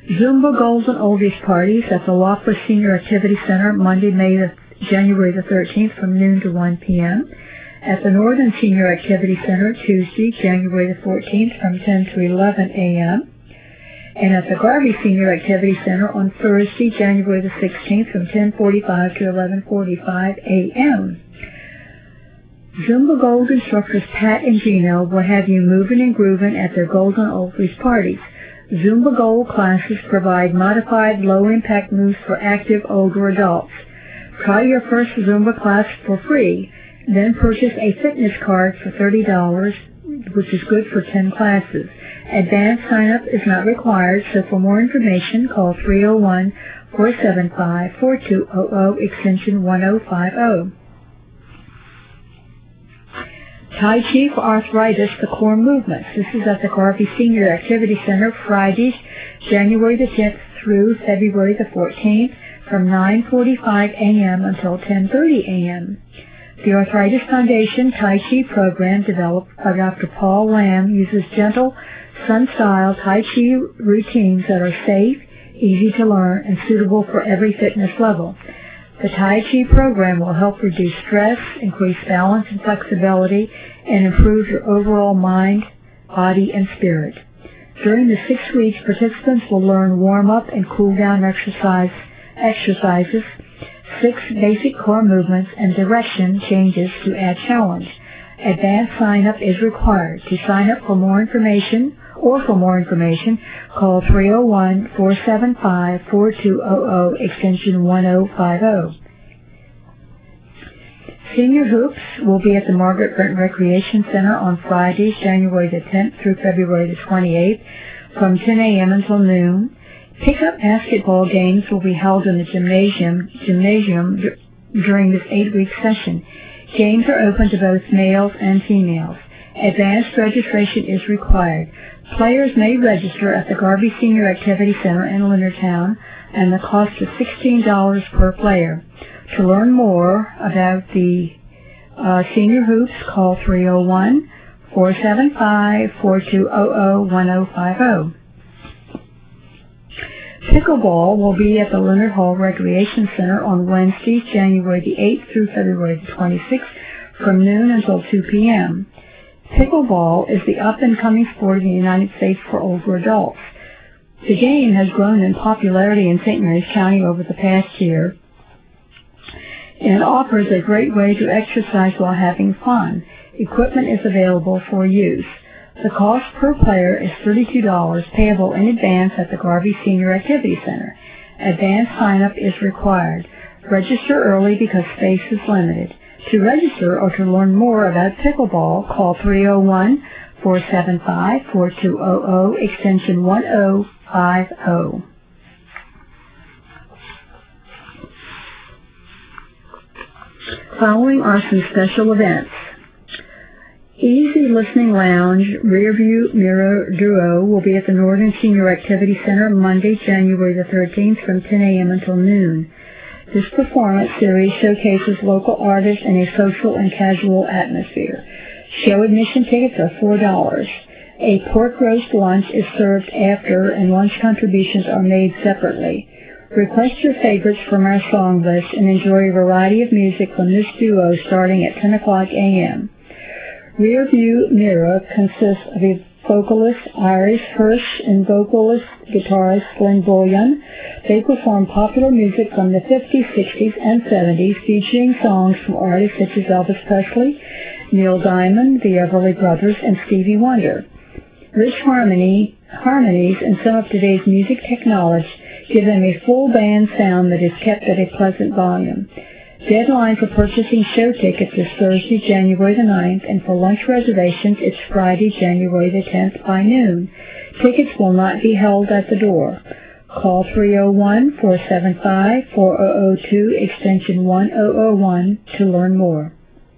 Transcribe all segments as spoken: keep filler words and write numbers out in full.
Zumba Golden Oldies Parties at the Lockwood Senior Activity Center Monday, May the, January the thirteenth from noon to one p.m. At the Northern Senior Activity Center Tuesday, January the fourteenth from ten to eleven a.m. And at the Garvey Senior Activity Center on Thursday, January the sixteenth from ten forty-five to eleven forty-five a.m. Zumba Gold instructors Pat and Gino will have you moving and grooving at their Golden Oldies parties. Zumba Gold classes provide modified low-impact moves for active older adults. Try your first Zumba class for free, then purchase a fitness card for thirty dollars, which is good for ten classes. Advanced sign-up is not required, so for more information, call three oh one, four seven five, four two zero zero, extension one oh five oh. Tai Chi for Arthritis, the Core Movements. This is at the Garvey Senior Activity Center Fridays, January the tenth through February the fourteenth from nine forty-five a.m. until ten thirty a.m. The Arthritis Foundation Tai Chi program developed by Doctor Paul Lamb uses gentle, sun-style Tai Chi routines that are safe, easy to learn, and suitable for every fitness level. The Tai Chi program will help reduce stress, increase balance and flexibility, and improve your overall mind, body, and spirit. During the six weeks, participants will learn warm-up and cool-down exercise, exercises, six basic core movements, and direction changes to add challenge. Advanced sign-up is required. To sign up for more information, or for more information, call three oh one, four seven five, four two zero zero, extension one oh five oh. Senior Hoops will be at the Margaret Burton Recreation Center on Fridays, January the tenth through February the twenty-eighth from ten a.m. until noon. Pickup basketball games will be held in the gymnasium, gymnasium during this eight-week session. Games are open to both males and females. Advanced registration is required. Players may register at the Garvey Senior Activity Center in Leonardtown, and the cost is sixteen dollars per player. To learn more about the uh, Senior Hoops, call three oh one, four seven five, four two zero zero, one oh five oh. Pickleball will be at the Leonard Hall Recreation Center on Wednesday, January the eighth through February the twenty-sixth from noon until two p.m. Pickleball is the up-and-coming sport in the United States for older adults. The game has grown in popularity in Saint Mary's County over the past year, and it offers a great way to exercise while having fun. Equipment is available for use. The cost per player is thirty-two dollars, payable in advance at the Garvey Senior Activity Center. Advanced sign-up is required. Register early because space is limited. To register or to learn more about pickleball, call three oh one, four seven five, four two zero zero, extension one oh five oh. Following are some special events. Easy Listening Lounge Rearview Mirror Duo will be at the Northern Senior Activity Center Monday, January the thirteenth from ten a.m. until noon. This performance series showcases local artists in a social and casual atmosphere. Show admission tickets are four dollars. A pork roast lunch is served after, and lunch contributions are made separately. Request your favorites from our song list and enjoy a variety of music from this duo starting at ten o'clock a.m. Rearview Mirror consists of a vocalist Iris Hirsch and vocalist guitarist Glenn Bullion. They perform popular music from the fifties, sixties, and seventies, featuring songs from artists such as Elvis Presley, Neil Diamond, the Everly Brothers, and Stevie Wonder. Rich harmony, harmonies and some of today's music technology give them a full band sound that is kept at a pleasant volume. Deadline for purchasing show tickets is Thursday, January the ninth, and for lunch reservations, it's Friday, January the tenth by noon. Tickets will not be held at the door. Call three oh one, four seven five, four oh oh two, extension one oh oh one to learn more.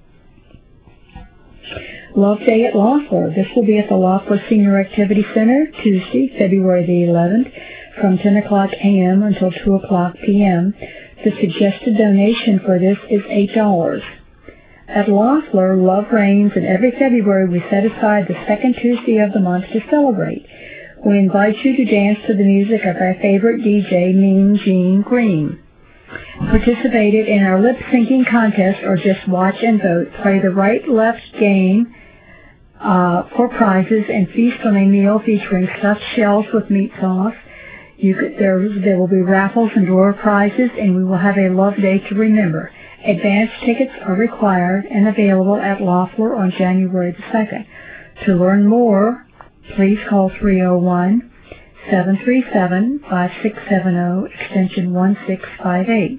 Love Day at Loeffler. This will be at the Loeffler Senior Activity Center Tuesday, February the eleventh, from ten o'clock a.m. until two o'clock p.m. The suggested donation for this is eight dollars. At Loeffler, love reigns, and every February we set aside the second Tuesday of the month to celebrate. We invite you to dance to the music of our favorite D J, Mean Gene Green. Participate in our lip-syncing contest or just watch and vote. Play the right-left game uh, for prizes and feast on a meal featuring stuffed shells with meat sauce. You could, there, there will be raffles and door prizes, and we will have a love day to remember. Advance tickets are required and available at Loeffler on January the second. To learn more, please call three oh one, seven three seven, five six seven zero, extension one six five eight.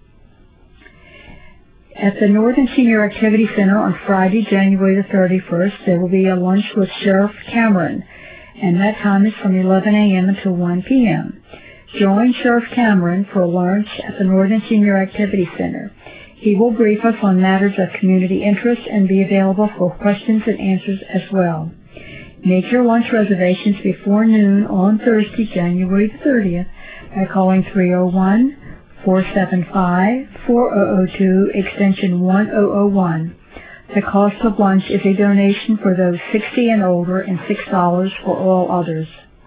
At the Northern Senior Activity Center on Friday, January the thirty-first, there will be a lunch with Sheriff Cameron, and that time is from eleven a.m. until one p.m. Join Sheriff Cameron for lunch at the Northern Senior Activity Center. He will brief us on matters of community interest and be available for questions and answers as well. Make your lunch reservations before noon on Thursday, January the thirtieth, by calling three oh one, four seven five, four oh oh two, extension one oh oh one. The cost of lunch is a donation for those sixty and older and six dollars for all others.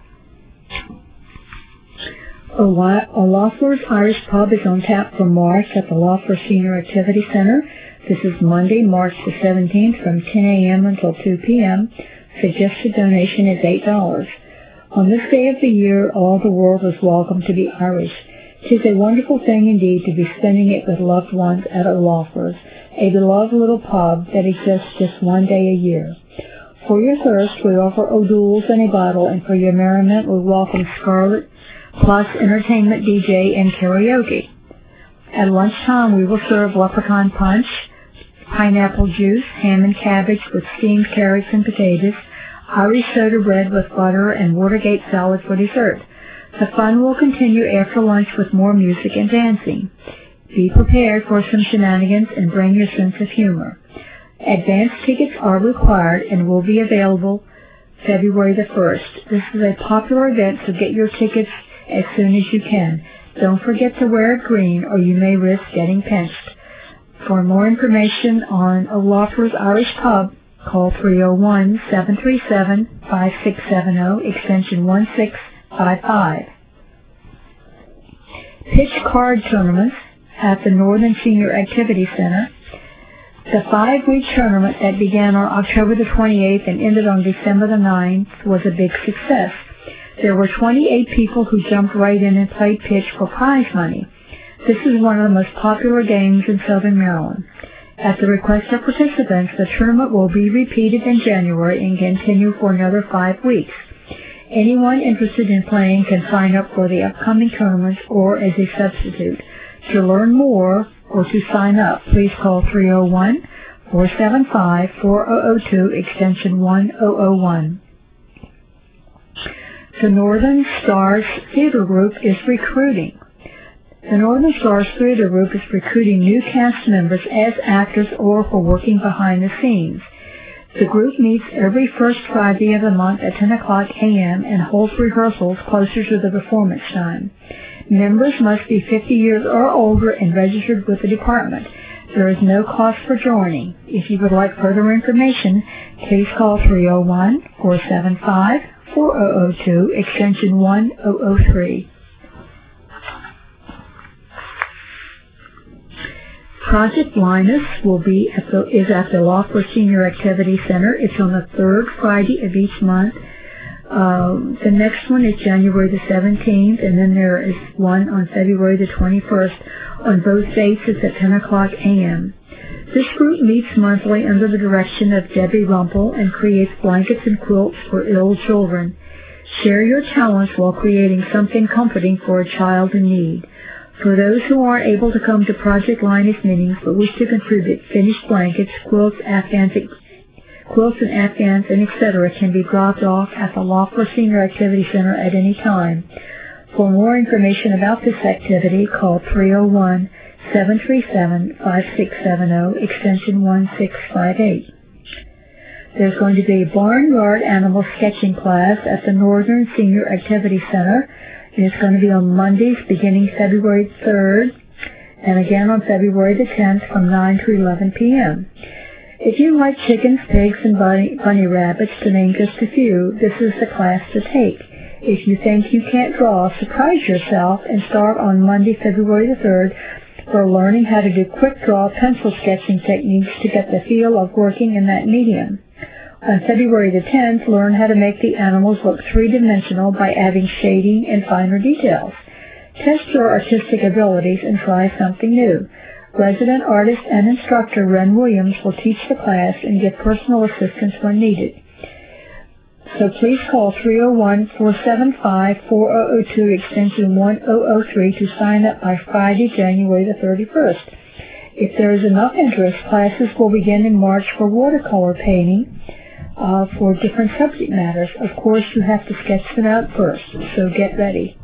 Loeffler's Irish Pub is on tap for March at the Loeffler Senior Activity Center. This is Monday, March the seventeenth from ten a.m. until two p.m. Suggested donation is eight dollars. On this day of the year, all the world is welcome to be Irish. It is a wonderful thing indeed to be spending it with loved ones at a Loeffler's, a beloved little pub that exists just one day a year. For your thirst, we offer O'Doul's and a bottle, and for your merriment, we welcome Scarlet plus entertainment D J and karaoke. At lunchtime, we will serve leprechaun punch, pineapple juice, ham and cabbage with steamed carrots and potatoes, Irish soda bread with butter, and Watergate salad for dessert. The fun will continue after lunch with more music and dancing. Be prepared for some shenanigans and bring your sense of humor. Advance tickets are required and will be available February the first. This is a popular event, so get your tickets as soon as you can. Don't forget to wear green or you may risk getting pinched. For more information on Loeffler's Irish Pub, call three oh one, seven three seven, five six seven zero, extension one six five five. Pitch card tournaments at the Northern Senior Activity Center. The five-week tournament that began on October the twenty-eighth and ended on December the ninth was a big success. There were twenty-eight people who jumped right in and played pitch for prize money. This is one of the most popular games in Southern Maryland. At the request of participants, the tournament will be repeated in January and continue for another five weeks. Anyone interested in playing can sign up for the upcoming tournaments or as a substitute. To learn more or to sign up, please call three oh one, four seven five, four oh oh two, extension one oh oh one. The Northern Stars Theater Group is recruiting. The Northern Stars Theater Group is recruiting new cast members as actors or for working behind the scenes. The group meets every first Friday of the month at ten o'clock a.m. and holds rehearsals closer to the performance time. Members must be fifty years or older and registered with the department. There is no cost for joining. If you would like further information, please call three oh one, four seven five, four oh oh two, extension one oh oh three. Project Linus will be at the, is at the Loeffler Senior Activity Center. It's on the third Friday of each month. Um, the next one is January the seventeenth, and then there is one on February the twenty-first. On both dates, it's at ten o'clock a.m. This group meets monthly under the direction of Debbie Rumpel and creates blankets and quilts for ill children. Share your talents while creating something comforting for a child in need. For those who aren't able to come to Project Linus meetings but wish to contribute, finished blankets, quilts, afghans, quilts and afghans, and et cetera can be dropped off at the Loeffler Senior Activity Center at any time. For more information about this activity, call three oh one, seven three seven, five six seven zero, extension one six five eight. There's going to be a barnyard animal sketching class at the Northern Senior Activity Center. It's going to be on Mondays beginning February third and again on February the tenth from nine to eleven p.m. If you like chickens, pigs, and bunny, bunny rabbits, to name just a few, this is the class to take. If you think you can't draw, surprise yourself and start on Monday, February the third, for learning how to do quick draw pencil sketching techniques to get the feel of working in that medium. On February the tenth, learn how to make the animals look three-dimensional by adding shading and finer details. Test your artistic abilities and try something new. Resident artist and instructor Ren Williams will teach the class and give personal assistance when needed. So please call three oh one, four seven five, four oh oh two extension one oh oh three to sign up by Friday, January the thirty-first. If there is enough interest, classes will begin in March for watercolor painting uh, for different subject matters. Of course, you have to sketch them out first, so get ready.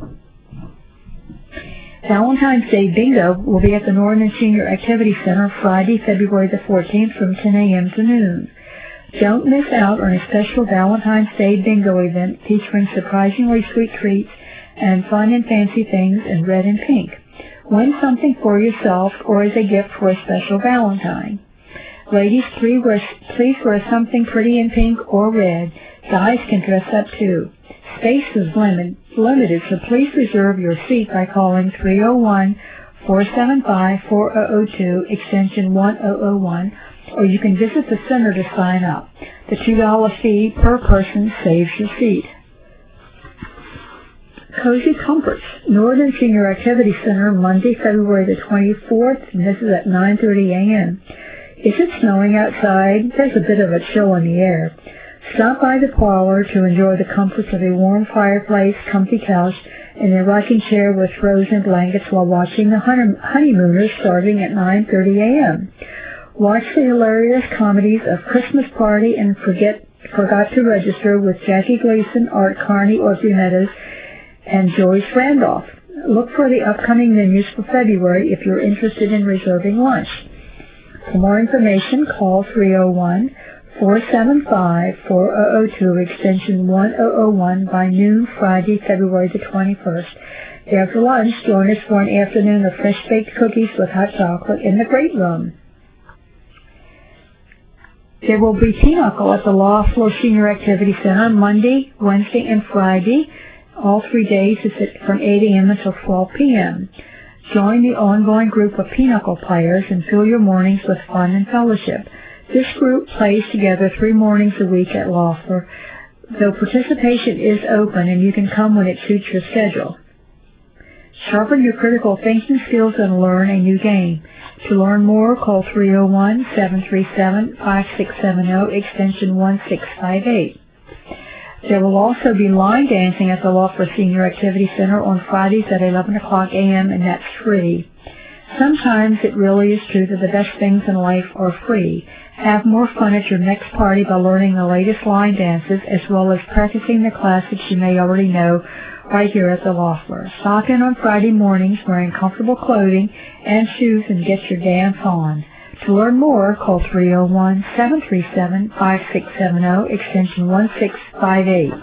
Valentine's Day Bingo will be at the Northern Senior Activity Center Friday, February the fourteenth from ten a.m. to noon. Don't miss out on a special Valentine's Day Bingo event featuring surprisingly sweet treats and fun and fancy things in red and pink. Win something for yourself or as a gift for a special Valentine. Ladies, please wear, please wear something pretty in pink or red. Guys can dress up too. Space is limit, limited, so please reserve your seat by calling three oh one, four seven five, four oh oh two, extension one oh oh one, or you can visit the center to sign up. The two dollar fee per person saves your seat. Cozy Comforts, Northern Senior Activity Center, Monday, February the twenty-fourth, and this is at nine thirty a.m. Is it snowing outside? There's a bit of a chill in the air. Stop by the parlor to enjoy the comforts of a warm fireplace, comfy couch, and a rocking chair with frozen blankets while watching the Honeymooners starting at nine thirty a.m. Watch the hilarious comedies of Christmas Party and Forget Forgot to Register with Jackie Gleason, Art Carney, Audrey Meadows, and Joyce Randolph. Look for the upcoming menus for February if you're interested in reserving lunch. For more information, call three oh one, four seven five, four oh oh two, extension one oh oh one by noon Friday, February the twenty-first. After lunch, join us for an afternoon of fresh-baked cookies with hot chocolate in the Great Room. There will be Pinochle at the Law Floor Senior Activity Center Monday, Wednesday, and Friday. All three days is from eight a.m. until twelve p.m. Join the ongoing group of Pinochle players and fill your mornings with fun and fellowship. This group plays together three mornings a week at Law Floor, though participation is open and you can come when it suits your schedule. Sharpen your critical thinking skills and learn a new game. To learn more, call three oh one, seven three seven, five six seven zero, extension one six five eight. There will also be line dancing at the Law Floor Senior Activity Center on Fridays at eleven o'clock a.m., and that's free. Sometimes it really is true that the best things in life are free. Have more fun at your next party by learning the latest line dances as well as practicing the classics you may already know right here at the Law Floor. Stop in on Friday mornings wearing comfortable clothing and shoes and get your dance on. To learn more, call three oh one, seven three seven, five six seven zero, extension one six five eight.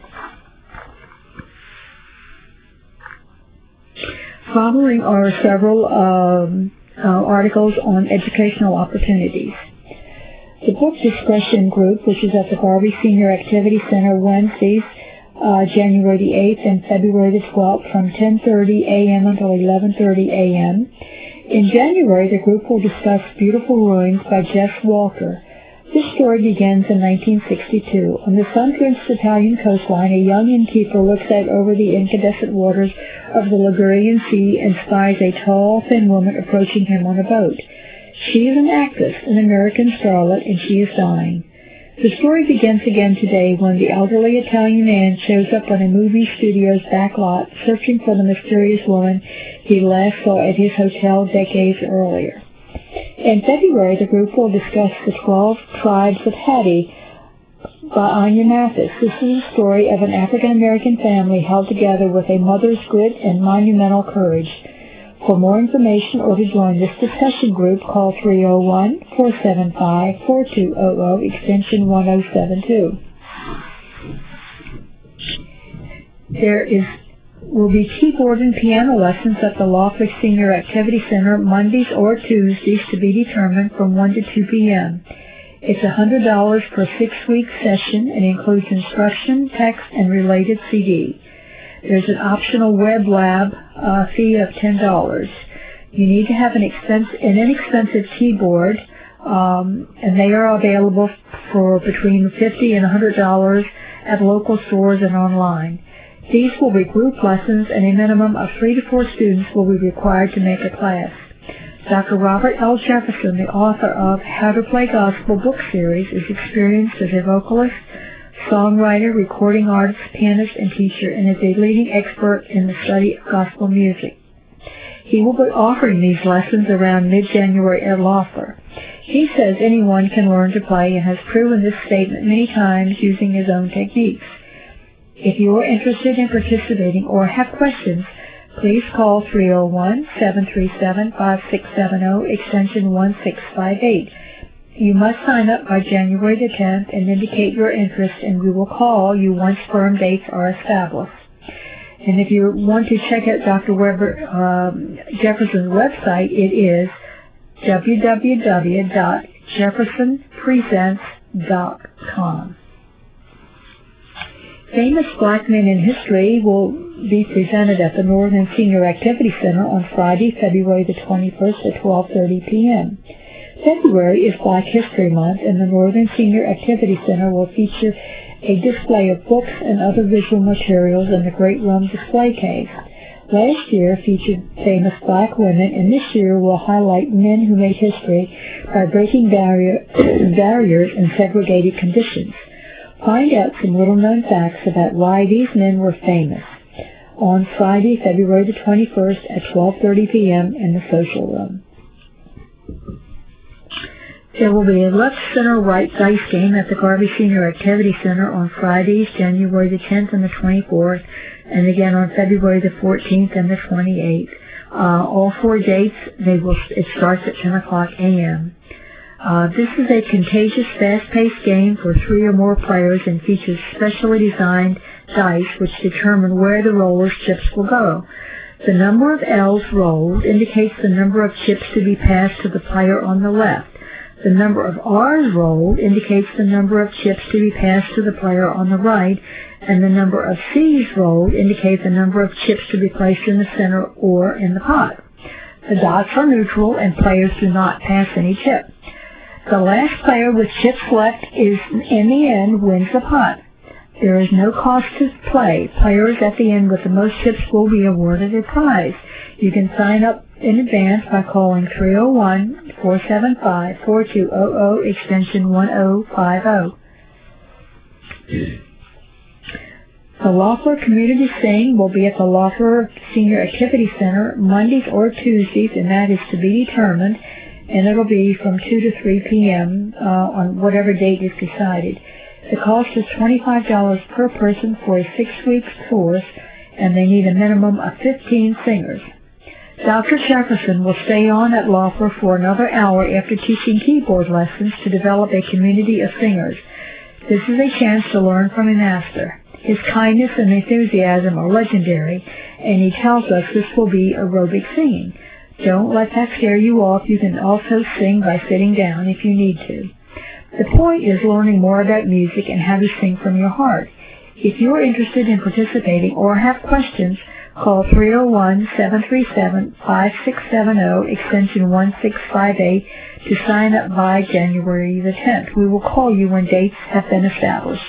Following are several um, uh, articles on educational opportunities. The Book Discussion Group, which is at the Garvey Senior Activity Center Wednesdays, uh, January the eighth and February the twelfth from ten thirty a.m. until eleven thirty a.m. In January, the group will discuss Beautiful Ruins by Jess Walker. This story begins in nineteen sixty-two. On the sun-drenched Italian coastline, a young innkeeper looks out over the incandescent waters of the Ligurian Sea and spies a tall, thin woman approaching him on a boat. She is an actress, an American starlet, and she is dying. The story begins again today when the elderly Italian man shows up on a movie studio's back lot searching for the mysterious woman he last saw at his hotel decades earlier. In February, the group will discuss The Twelve Tribes of Hattie by Anya Mathis. This is a story of an African-American family held together with a mother's grit and monumental courage. For more information or to join this discussion group, call three oh one, four seven five, four two zero zero, extension one oh seven two. There is will be keyboard and piano lessons at the Law Floor Senior Activity Center Mondays or Tuesdays to be determined from one to two p.m. It's one hundred dollars per six-week session and includes instruction, text, and related C D. There's an optional web lab uh, fee of ten dollars. You need to have an, expense, an inexpensive keyboard, um, and they are available for between fifty dollars and one hundred dollars at local stores and online. These will be group lessons, and a minimum of three to four students will be required to make a class. Doctor Robert L. Jefferson, the author of How to Play Gospel book series, is experienced as a vocalist, songwriter, recording artist, pianist, and teacher, and is a leading expert in the study of gospel music. He will be offering these lessons around mid-January at Loeffler. He says anyone can learn to play and has proven this statement many times using his own techniques. If you are interested in participating or have questions, please call three oh one, seven three seven, five six seven zero, extension one six five eight. You must sign up by January the tenth and indicate your interest, and we will call you once firm dates are established. And if you want to check out Doctor Weber um, Jefferson's website, it is w w w dot jefferson presents dot com. Famous Black Men in History will be presented at the Northern Senior Activity Center on Friday, February the twenty-first at twelve thirty p m February is Black History Month, and the Northern Senior Activity Center will feature a display of books and other visual materials in the Great Room display case. Last year featured famous black women, and this year will highlight men who made history by breaking barrier, barriers and segregated conditions. Find out some little-known facts about why these men were famous on Friday, February the twenty-first at twelve thirty p m in the social room. There will be a left center right dice game at the Garvey Senior Activity Center on Fridays, January the tenth and the twenty-fourth, and again on February the fourteenth and the twenty-eighth. Uh, all four dates, they will. It starts at ten o'clock a m Uh, this is a contagious, fast-paced game for three or more players and features specially designed dice which determine where the roller's chips will go. The number of L's rolled indicates the number of chips to be passed to the player on the left. The number of R's rolled indicates the number of chips to be passed to the player on the right, and the number of C's rolled indicates the number of chips to be placed in the center or in the pot. The dots are neutral, and players do not pass any chip. The last player with chips left is, in the end, wins the pot. There is no cost to play. Players at the end with the most chips will be awarded a prize. You can sign up in advance by calling three oh one, four seven five, four two zero zero, extension one oh five oh. The Loeffler Community Sing will be at the Loeffler Senior Activity Center Mondays or Tuesdays, and that is to be determined, and it'll be from two to three p m uh, on whatever date is decided. The cost is twenty-five dollars per person for a six-week course, and they need a minimum of fifteen singers. Doctor Jefferson will stay on at Loeffler for another hour after teaching keyboard lessons to develop a community of singers. This is a chance to learn from a master. His kindness and enthusiasm are legendary, and he tells us this will be aerobic singing. Don't let that scare you off. You can also sing by sitting down if you need to. The point is learning more about music and how to sing from your heart. If you are interested in participating or have questions, call three oh one, seven three seven, five six seven zero, extension one six five eight to sign up by January the tenth. We will call you when dates have been established.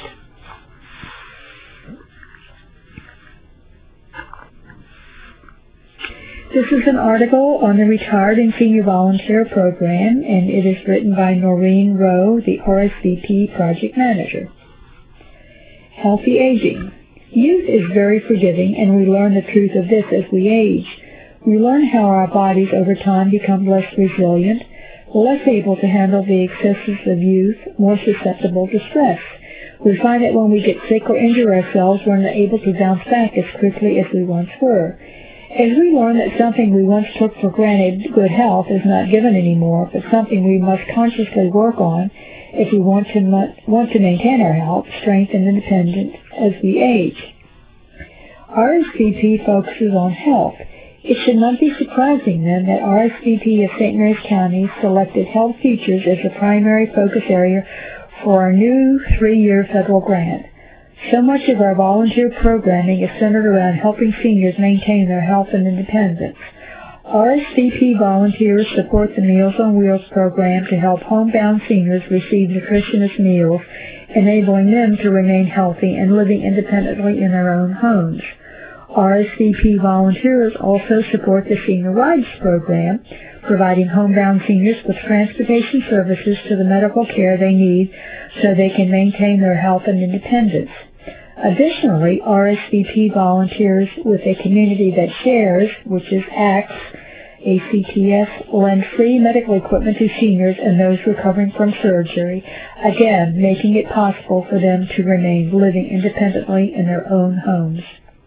This is an article on the Retired and Senior Volunteer Program, and it is written by Noreen Rowe, the R S V P Project Manager. Healthy aging. Youth is very forgiving, and we learn the truth of this as we age. We learn how our bodies over time become less resilient, less able to handle the excesses of youth, more susceptible to stress. We find that when we get sick or injure ourselves, we're not able to bounce back as quickly as we once were. As we learn that something we once took for granted, good health, is not given anymore, but something we must consciously work on if we want to want to maintain our health, strength, and independence as we age. R S V P focuses on health. It should not be surprising, then, that R S V P of Saint Mary's County selected health features as the primary focus area for our new three-year federal grant. So much of our volunteer programming is centered around helping seniors maintain their health and independence. R S V P volunteers support the Meals on Wheels program to help homebound seniors receive nutritious meals, enabling them to remain healthy and living independently in their own homes. R S V P volunteers also support the Senior Rides program, providing homebound seniors with transportation services to the medical care they need so they can maintain their health and independence. Additionally, R S V P volunteers with a community that shares, which is ACTS, A C T S, lend free medical equipment to seniors and those recovering from surgery, again making it possible for them to remain living independently in their own homes.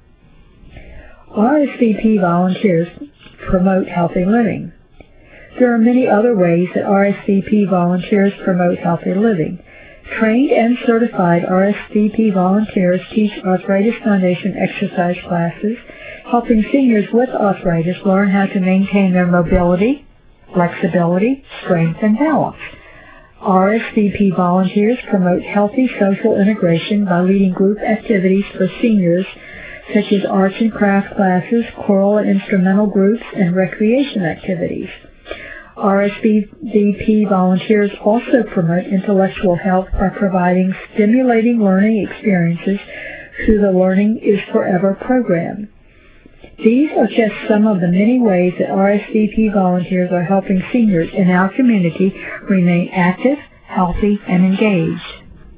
R S V P volunteers promote healthy living. There are many other ways that R S V P volunteers promote healthy living. Trained and certified R S V P volunteers teach Arthritis Foundation exercise classes, helping seniors with arthritis learn how to maintain their mobility, flexibility, strength, and balance. R S V P volunteers promote healthy social integration by leading group activities for seniors such as arts and craft classes, choral and instrumental groups, and recreation activities. R S V P volunteers also promote intellectual health by providing stimulating learning experiences through the Learning is Forever program. These are just some of the many ways that R S V P volunteers are helping seniors in our community remain active, healthy, and engaged.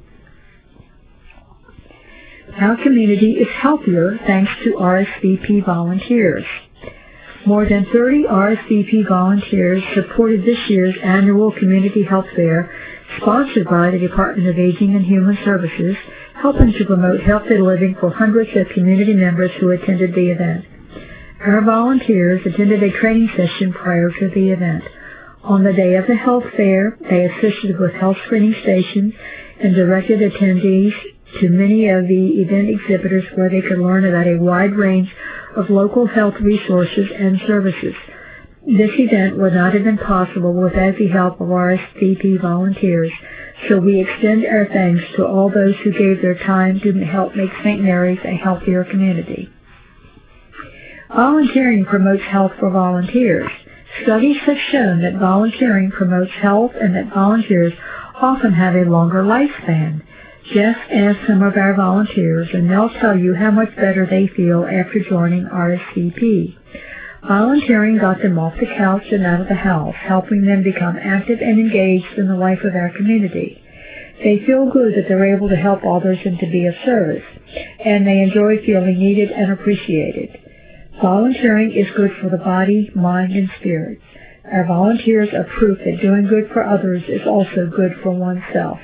Our community is healthier thanks to R S V P volunteers. More than thirty R S V P volunteers supported this year's annual community health fair, sponsored by the Department of Aging and Human Services, helping to promote healthy living for hundreds of community members who attended the event. Our volunteers attended a training session prior to the event. On the day of the health fair, they assisted with health screening stations and directed attendees to many of the event exhibitors where they could learn about a wide range of local health resources and services. This event would not have been possible without the help of R S V P volunteers, so we extend our thanks to all those who gave their time to help make Saint Mary's a healthier community. Volunteering promotes health for volunteers. Studies have shown that volunteering promotes health and that volunteers often have a longer lifespan. Just ask some of our volunteers, and they'll tell you how much better they feel after joining R S V P. Volunteering got them off the couch and out of the house, helping them become active and engaged in the life of our community. They feel good that they're able to help others and to be of service, and they enjoy feeling needed and appreciated. Volunteering is good for the body, mind, and spirit. Our volunteers are proof that doing good for others is also good for oneself.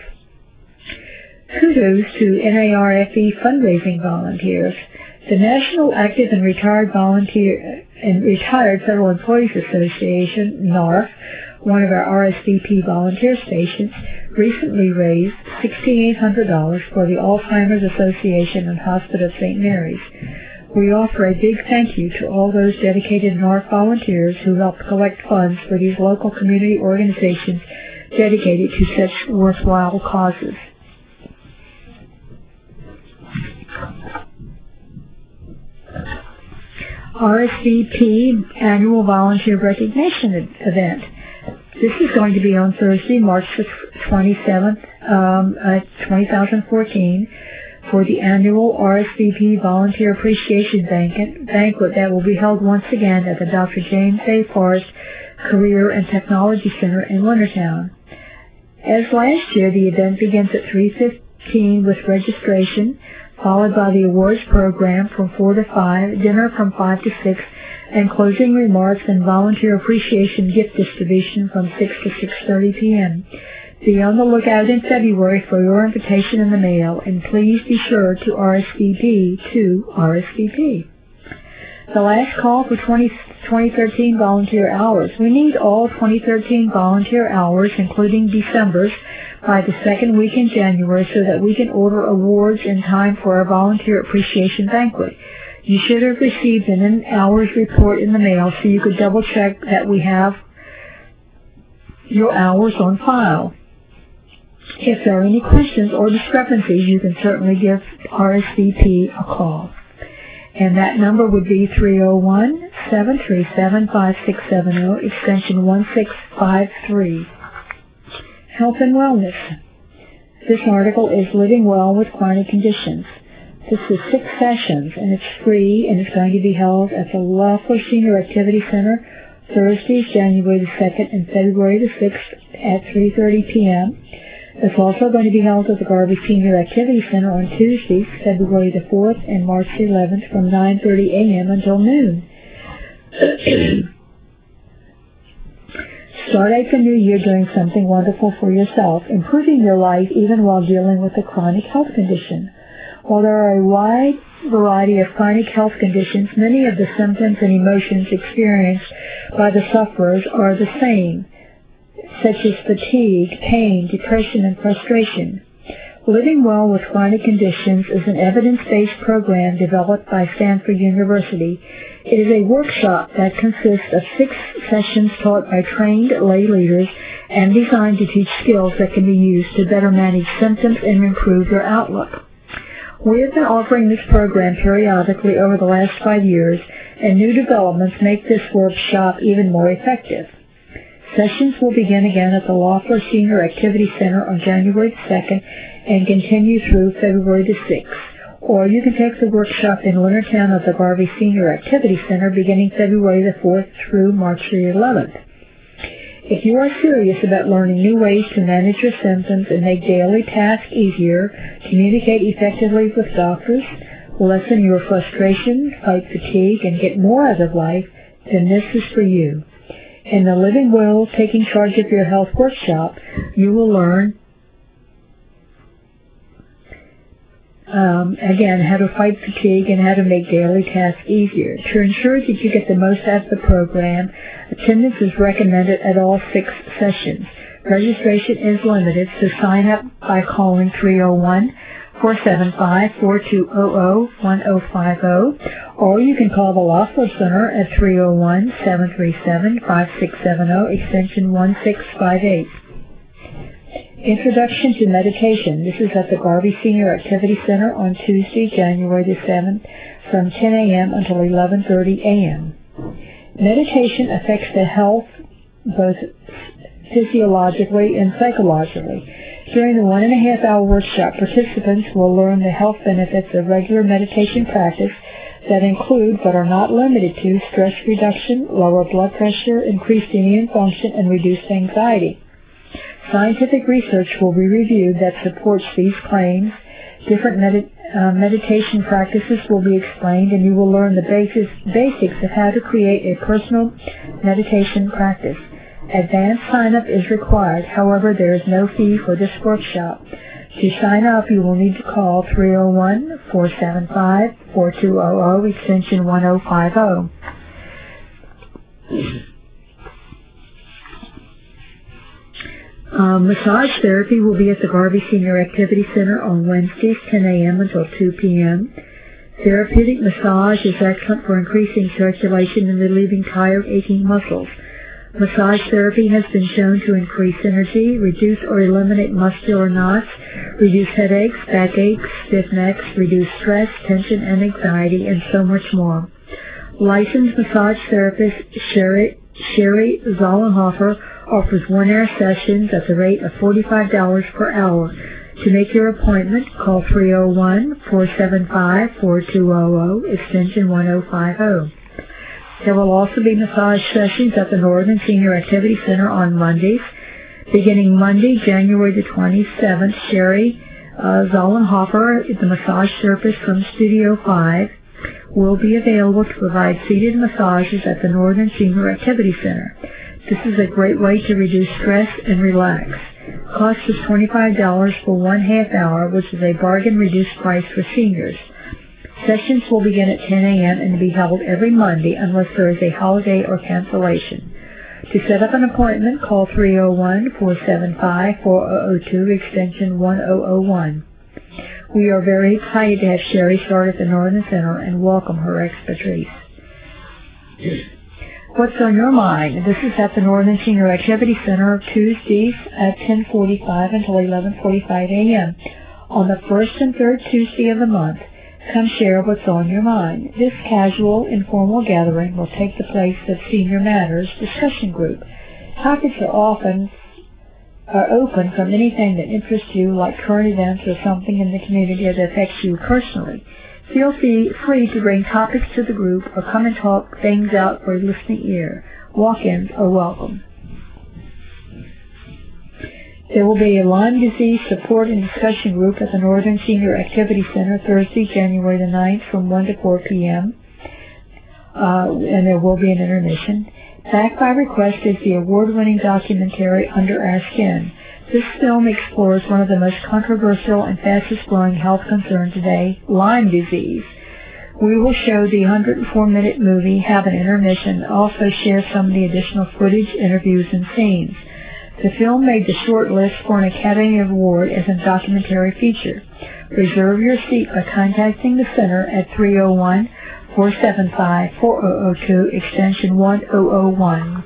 Kudos to N A R F E fundraising volunteers. The National Active and Retired Volunteer and Retired Federal Employees Association, N A R F, one of our R S V P volunteer stations, recently raised six thousand eight hundred dollars for the Alzheimer's Association and Hospice of Saint Mary's. We offer a big thank you to all those dedicated N A R F volunteers who helped collect funds for these local community organizations dedicated to such worthwhile causes. R S V P Annual Volunteer Recognition Event. This is going to be on Thursday, March twenty-seventh, um, uh, two thousand fourteen, for the annual R S V P Volunteer Appreciation Banquet, banquet that will be held once again at the Doctor James A. Forrest Career and Technology Center in Wintertown. As last year, the event begins at three fifteen with registration, followed by the awards program from four to five, dinner from five to six, and closing remarks and volunteer appreciation gift distribution from six to six thirty p m Be on the lookout in February for your invitation in the mail, and please be sure to R S V P to R S V P. The last call for twenty thirteen volunteer hours. We need all twenty thirteen volunteer hours, including December's, by the second week in January so that we can order awards in time for our volunteer appreciation banquet. You should have received an hours report in the mail so you could double check that we have your hours on file. If there are any questions or discrepancies, you can certainly give R S V P a call. And that number would be three oh one, seven three seven, five six seven zero, extension one six five three. Health and Wellness. This article is Living Well with Chronic Conditions. This is six sessions, and it's free, and it's going to be held at the Loeffler Senior Activity Center Thursdays, January the second and February the sixth at three thirty p.m. It's also going to be held at the Garvey Senior Activity Center on Tuesdays, February the fourth and March the eleventh from nine thirty a.m. until noon. Start out the new year doing something wonderful for yourself, improving your life even while dealing with a chronic health condition. While there are a wide variety of chronic health conditions, many of the symptoms and emotions experienced by the sufferers are the same, such as fatigue, pain, depression, and frustration. Living Well with Chronic Conditions is an evidence-based program developed by Stanford University. It is a workshop that consists of six sessions taught by trained lay leaders and designed to teach skills that can be used to better manage symptoms and improve your outlook. We have been offering this program periodically over the last five years, and new developments make this workshop even more effective. Sessions will begin again at the Loeffler Senior Activity Center on January second and continue through February the sixth. Or you can take the workshop in Leonardtown at the Garvey Senior Activity Center beginning February the fourth through March the eleventh. If you are serious about learning new ways to manage your symptoms and make daily tasks easier, communicate effectively with doctors, lessen your frustration, fight fatigue, and get more out of life, then this is for you. In the Living Well, Taking Charge of Your Health workshop, you will learn, um, again, how to fight fatigue and how to make daily tasks easier. To ensure that you get the most out of the program, attendance is recommended at all six sessions. Registration is limited, so sign up by calling three oh one, four seven five, four two zero zero, one zero five zero, or you can call the Loeffler Center at three oh one, seven three seven, five six seven zero, extension one six five eight. Introduction to Meditation. This is at the Garvey Senior Activity Center on Tuesday, January the seventh from ten a.m. until eleven thirty a.m. Meditation affects the health both physiologically and psychologically. During the one and a half hour workshop, participants will learn the health benefits of regular meditation practice that include, but are not limited to, stress reduction, lower blood pressure, increased immune function, and reduced anxiety. Scientific research will be reviewed that supports these claims. Different med- uh, meditation practices will be explained, and you will learn the basis, basics of how to create a personal meditation practice. Advanced sign-up is required. However, there is no fee for this workshop. To sign up, you will need to call three oh one, four seven five, four two zero zero, extension one zero five zero. Um, massage therapy will be at the Garvey Senior Activity Center on Wednesdays, ten a.m. until two p.m. Therapeutic massage is excellent for increasing circulation and relieving tired, aching muscles. Massage therapy has been shown to increase energy, reduce or eliminate muscular knots, reduce headaches, backaches, stiff necks, reduce stress, tension, and anxiety, and so much more. Licensed massage therapist Sherry, Sherry Zollenhofer offers one-hour sessions at the rate of forty-five dollars per hour. To make your appointment, call three oh one, four seven five, four two zero zero, extension one zero five zero. There will also be massage sessions at the Northern Senior Activity Center on Mondays. Beginning Monday, January the twenty-seventh, Sherry uh, Zollenhofer, the massage therapist from Studio five, will be available to provide seated massages at the Northern Senior Activity Center. This is a great way to reduce stress and relax. Cost is twenty-five dollars for one half hour, which is a bargain reduced price for seniors. Sessions will begin at ten a.m. and be held every Monday unless there is a holiday or cancellation. To set up an appointment, call three oh one, four seven five, four zero zero two, extension one zero zero one. We are very excited to have Sherry start at the Northern Center and welcome her expertise. What's on your mind? This is at the Northern Senior Activity Center Tuesdays at ten forty-five until eleven forty-five a m On the first and third Tuesday of the month, come share what's on your mind. This casual, informal gathering will take the place of Senior Matters discussion group. Topics are often are open from anything that interests you, like current events or something in the community that affects you personally. Feel free to bring topics to the group or come and talk things out for a listening ear. Walk-ins are welcome. There will be a Lyme disease support and discussion group at the Northern Senior Activity Center Thursday, January the ninth from one to four p m Uh, and there will be an intermission. Back by request is the award-winning documentary Under Our Skin. This film explores one of the most controversial and fastest-growing health concerns today, Lyme disease. We will show the one hundred four minute movie, have an intermission, and also share some of the additional footage, interviews, and scenes. The film made the short list for an Academy Award as a documentary feature. Reserve your seat by contacting the center at three oh one, four seven five, four oh oh two, extension one oh oh one.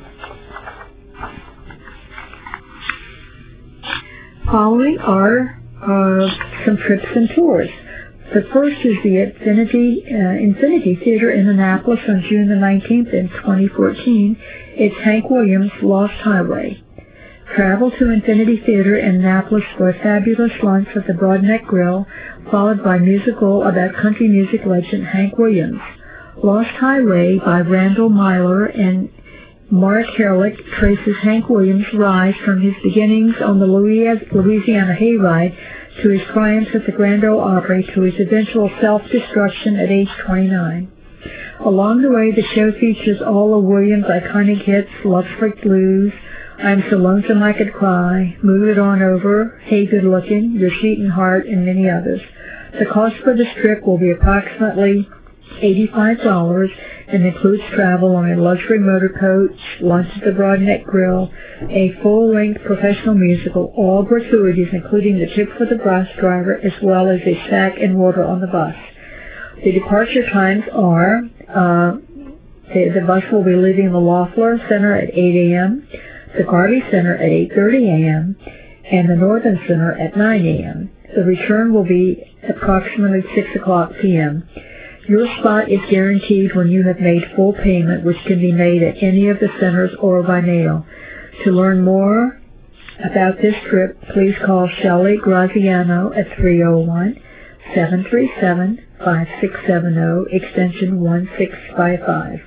Following are uh, some trips and tours. The first is the Infinity, uh, Infinity Theater in Annapolis on June the nineteenth in twenty fourteen. It's Hank Williams' Lost Highway. Travel to Infinity Theater in Annapolis for a fabulous lunch at the Broadneck Grill, followed by musical about country music legend Hank Williams. Lost Highway by Randall Myler and Mark Herlick traces Hank Williams' rise from his beginnings on the Louisiana Hayride to his triumphs at the Grand Ole Opry to his eventual self-destruction at age twenty-nine. Along the way, the show features all of Williams' iconic hits, Love Freak Blues, I'm So Lonesome I Could Cry, Move It On Over, Hey Good Looking, Your Cheatin' Heart, and many others. The cost for this trip will be approximately eighty-five dollars and includes travel on a luxury motor coach, lunch at the Broadneck Grill, a full-length professional musical, all gratuities including the tip for the bus driver as well as a snack and water on the bus. The departure times are, uh, the, the bus will be leaving the Loeffler Center at eight a m, the Garvey Center at eight thirty a m, and the Northern Center at nine a m The return will be approximately six o'clock p m Your spot is guaranteed when you have made full payment, which can be made at any of the centers or by mail. To learn more about this trip, please call Shelley Graziano at three oh one, seven three seven, five six seven zero, extension one six five five.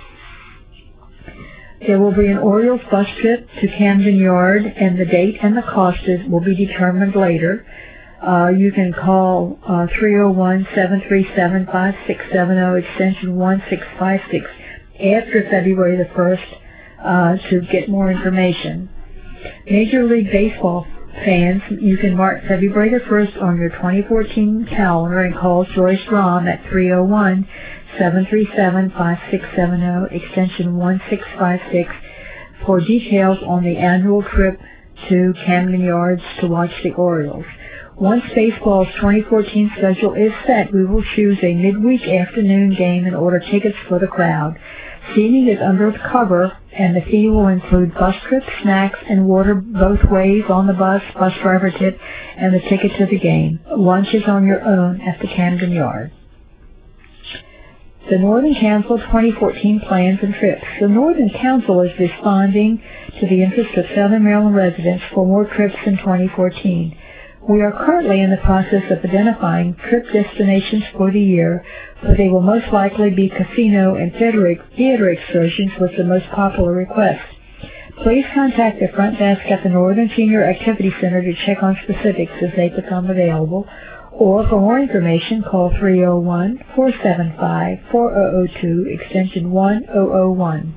There will be an Orioles bus trip to Camden Yard, and the date and the cost will be determined later. Uh, you can call uh, three oh one, seven three seven, five six seven zero, extension one six five six after February the first uh, to get more information. Major League Baseball fans, you can mark February the first on your twenty fourteen calendar and call Joyce Rahm at three oh one, seven three seven, five six seven zero, extension one six five six for details on the annual trip to Camden Yards to watch the Orioles. Once baseball's twenty fourteen schedule is set, we will choose a midweek afternoon game and order tickets for the crowd. Seating is under the cover, and the fee will include bus trips, snacks, and water both ways on the bus, bus driver tip, and the ticket to the game. Lunch is on your own at the Camden Yard. The Northern Council twenty fourteen plans and trips. The Northern Council is responding to the interest of Southern Maryland residents for more trips in twenty fourteen. We are currently in the process of identifying trip destinations for the year, but they will most likely be casino and theater excursions with the most popular requests. Please contact the front desk at the Northern Senior Activity Center to check on specifics as they become available, or for more information, call three oh one, four seven five, four oh oh two, extension one oh oh one.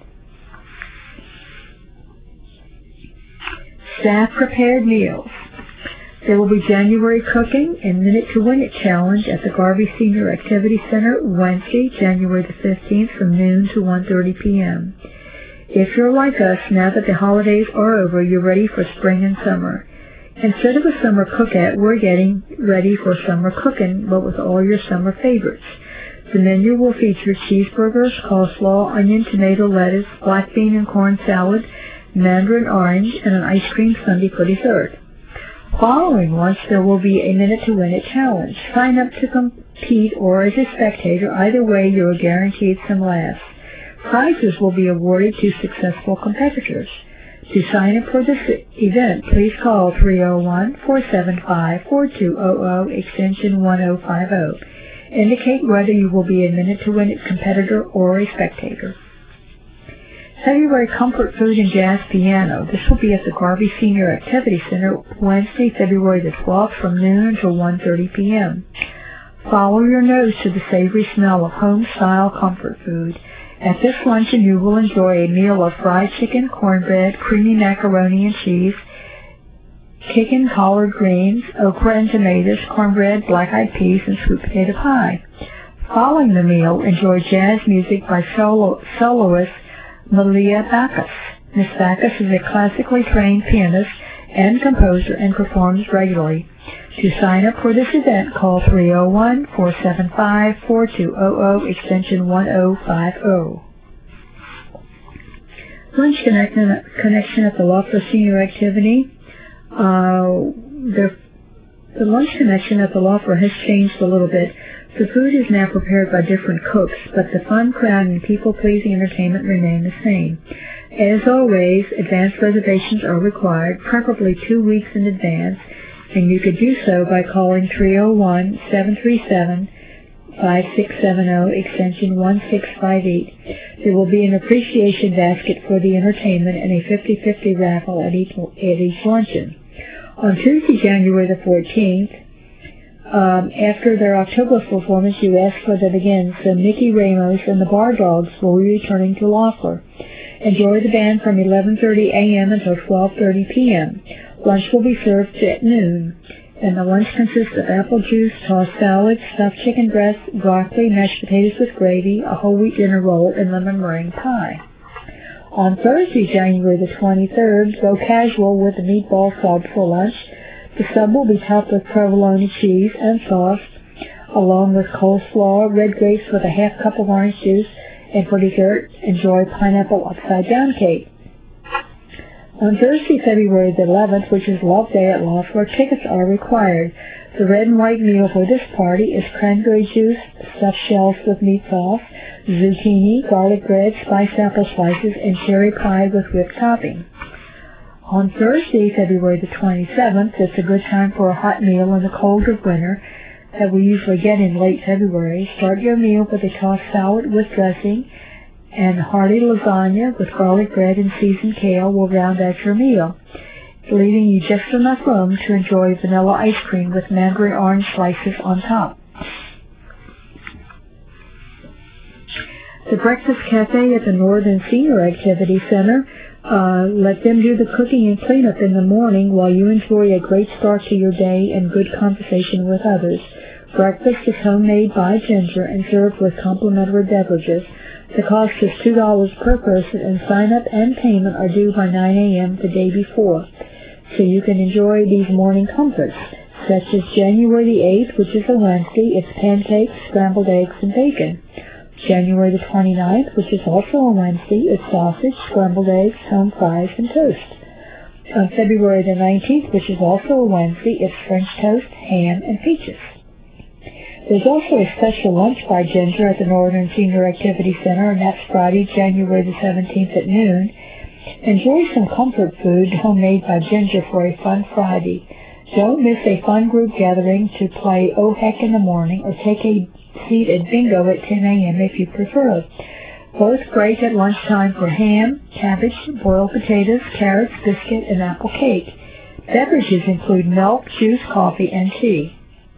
Staff-prepared meals. There will be January cooking and Minute to Win It challenge at the Garvey Senior Activity Center Wednesday, January the fifteenth from noon to one thirty p m If you're like us, now that the holidays are over, you're ready for spring and summer. Instead of a summer cookette, we're getting ready for summer cooking, but with all your summer favorites. The menu will feature cheeseburgers, coleslaw, onion, tomato, lettuce, black bean and corn salad, mandarin orange, and an ice cream sundae for dessert. Following lunch, there will be a Minute to Win It challenge. Sign up to compete or as a spectator. Either way, you are guaranteed some laughs. Prizes will be awarded to successful competitors. To sign up for this event, please call three oh one, four seven five, four two zero zero, extension one oh five oh. Indicate whether you will be a Minute to Win It competitor or a spectator. February Comfort Food and Jazz Piano. This will be at the Garvey Senior Activity Center Wednesday, February the twelfth from noon until one thirty p m Follow your nose to the savory smell of home-style comfort food. At this luncheon, you will enjoy a meal of fried chicken, cornbread, creamy macaroni and cheese, chicken collard greens, okra and tomatoes, cornbread, black-eyed peas, and sweet potato pie. Following the meal, enjoy jazz music by solo- soloist Malia Backus. Miss Backus is a classically trained pianist and composer and performs regularly. To sign up for this event, call three oh one, four seven five, four two zero zero, extension one oh five oh. Lunch connection, connection at the Loeffler Senior Activity. Uh, the, the lunch connection at the Loeffler has changed a little bit. The food is now prepared by different cooks, but the fun, crowd, and people-pleasing entertainment remain the same. As always, advance reservations are required, preferably two weeks in advance, and you could do so by calling three oh one, seven three seven, five six seven zero, extension one six five eight. There will be an appreciation basket for the entertainment and a fifty fifty raffle at each, at each luncheon. On Tuesday, January the fourteenth, Um, after their October performance, U S for them again, so Mickey Ramos and the Bar Dogs will be returning to Loeffler. Enjoy the band from eleven thirty a m until twelve thirty p m Lunch will be served at noon, and the lunch consists of apple juice, tossed salad, stuffed chicken breast, broccoli, mashed potatoes with gravy, a whole wheat dinner roll, and lemon meringue pie. On Thursday, January the twenty-third, go casual with a meatball sub for lunch. The sub will be topped with provolone cheese and sauce, along with coleslaw, red grapes with a half cup of orange juice, and for dessert, enjoy pineapple upside-down cake. On Thursday, February the eleventh, which is Love Day at Loeffler, tickets are required. The red and white meal for this party is cranberry juice, stuffed shells with meat sauce, zucchini, garlic bread, spiced apple slices, and cherry pie with whipped topping. On Thursday, February the twenty-seventh, it's a good time for a hot meal in the cold of winter that we usually get in late February. Start your meal with a tossed salad with dressing, and hearty lasagna with garlic bread and seasoned kale will round out your meal, leaving you just enough room to enjoy vanilla ice cream with mandarin orange slices on top. The Breakfast Cafe at the Northern Senior Activity Center. Uh, let them do the cooking and cleanup in the morning while you enjoy a great start to your day and good conversation with others. Breakfast is homemade by Ginger and served with complimentary beverages. The cost is two dollars per person, and sign-up and payment are due by nine a m the day before, so you can enjoy these morning comforts, such as January the eighth, which is a Wednesday. It's pancakes, scrambled eggs, and bacon. January the twenty-ninth, which is also a Wednesday, is sausage, scrambled eggs, home fries, and toast. On February the nineteenth, which is also a Wednesday, it's French toast, ham, and peaches. There's also a special lunch by Ginger at the Northern Senior Activity Center, and that's Friday, January the seventeenth at noon. Enjoy some comfort food homemade by Ginger for a fun Friday. Don't miss a fun group gathering to play Oh Heck in the morning or take a seat at bingo at ten a m if you prefer. Both great at lunchtime for ham, cabbage, boiled potatoes, carrots, biscuit, and apple cake. Beverages include milk, juice, coffee, and tea.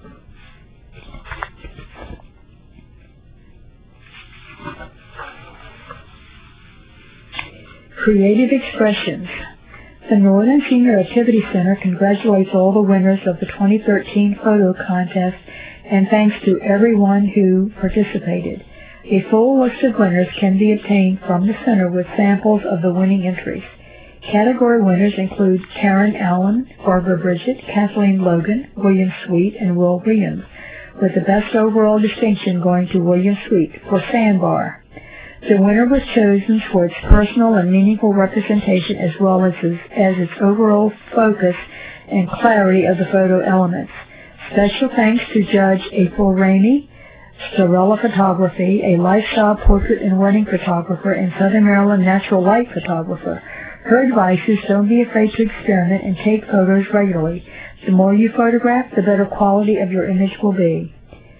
Creative Expressions. The Northern Senior Activity Center congratulates all the winners of the twenty thirteen photo contest, and thanks to everyone who participated. A full list of winners can be obtained from the center with samples of the winning entries. Category winners include Karen Allen, Barbara Bridget, Kathleen Logan, William Sweet, and Will Williams, with the best overall distinction going to William Sweet for Sandbar. The winner was chosen for its personal and meaningful representation as well as, its, as its overall focus and clarity of the photo elements. Special thanks to Judge April Ramey, Starella Photography, a lifestyle portrait and wedding photographer and Southern Maryland natural light photographer. Her advice is don't be afraid to experiment and take photos regularly. The more you photograph, the better quality of your image will be.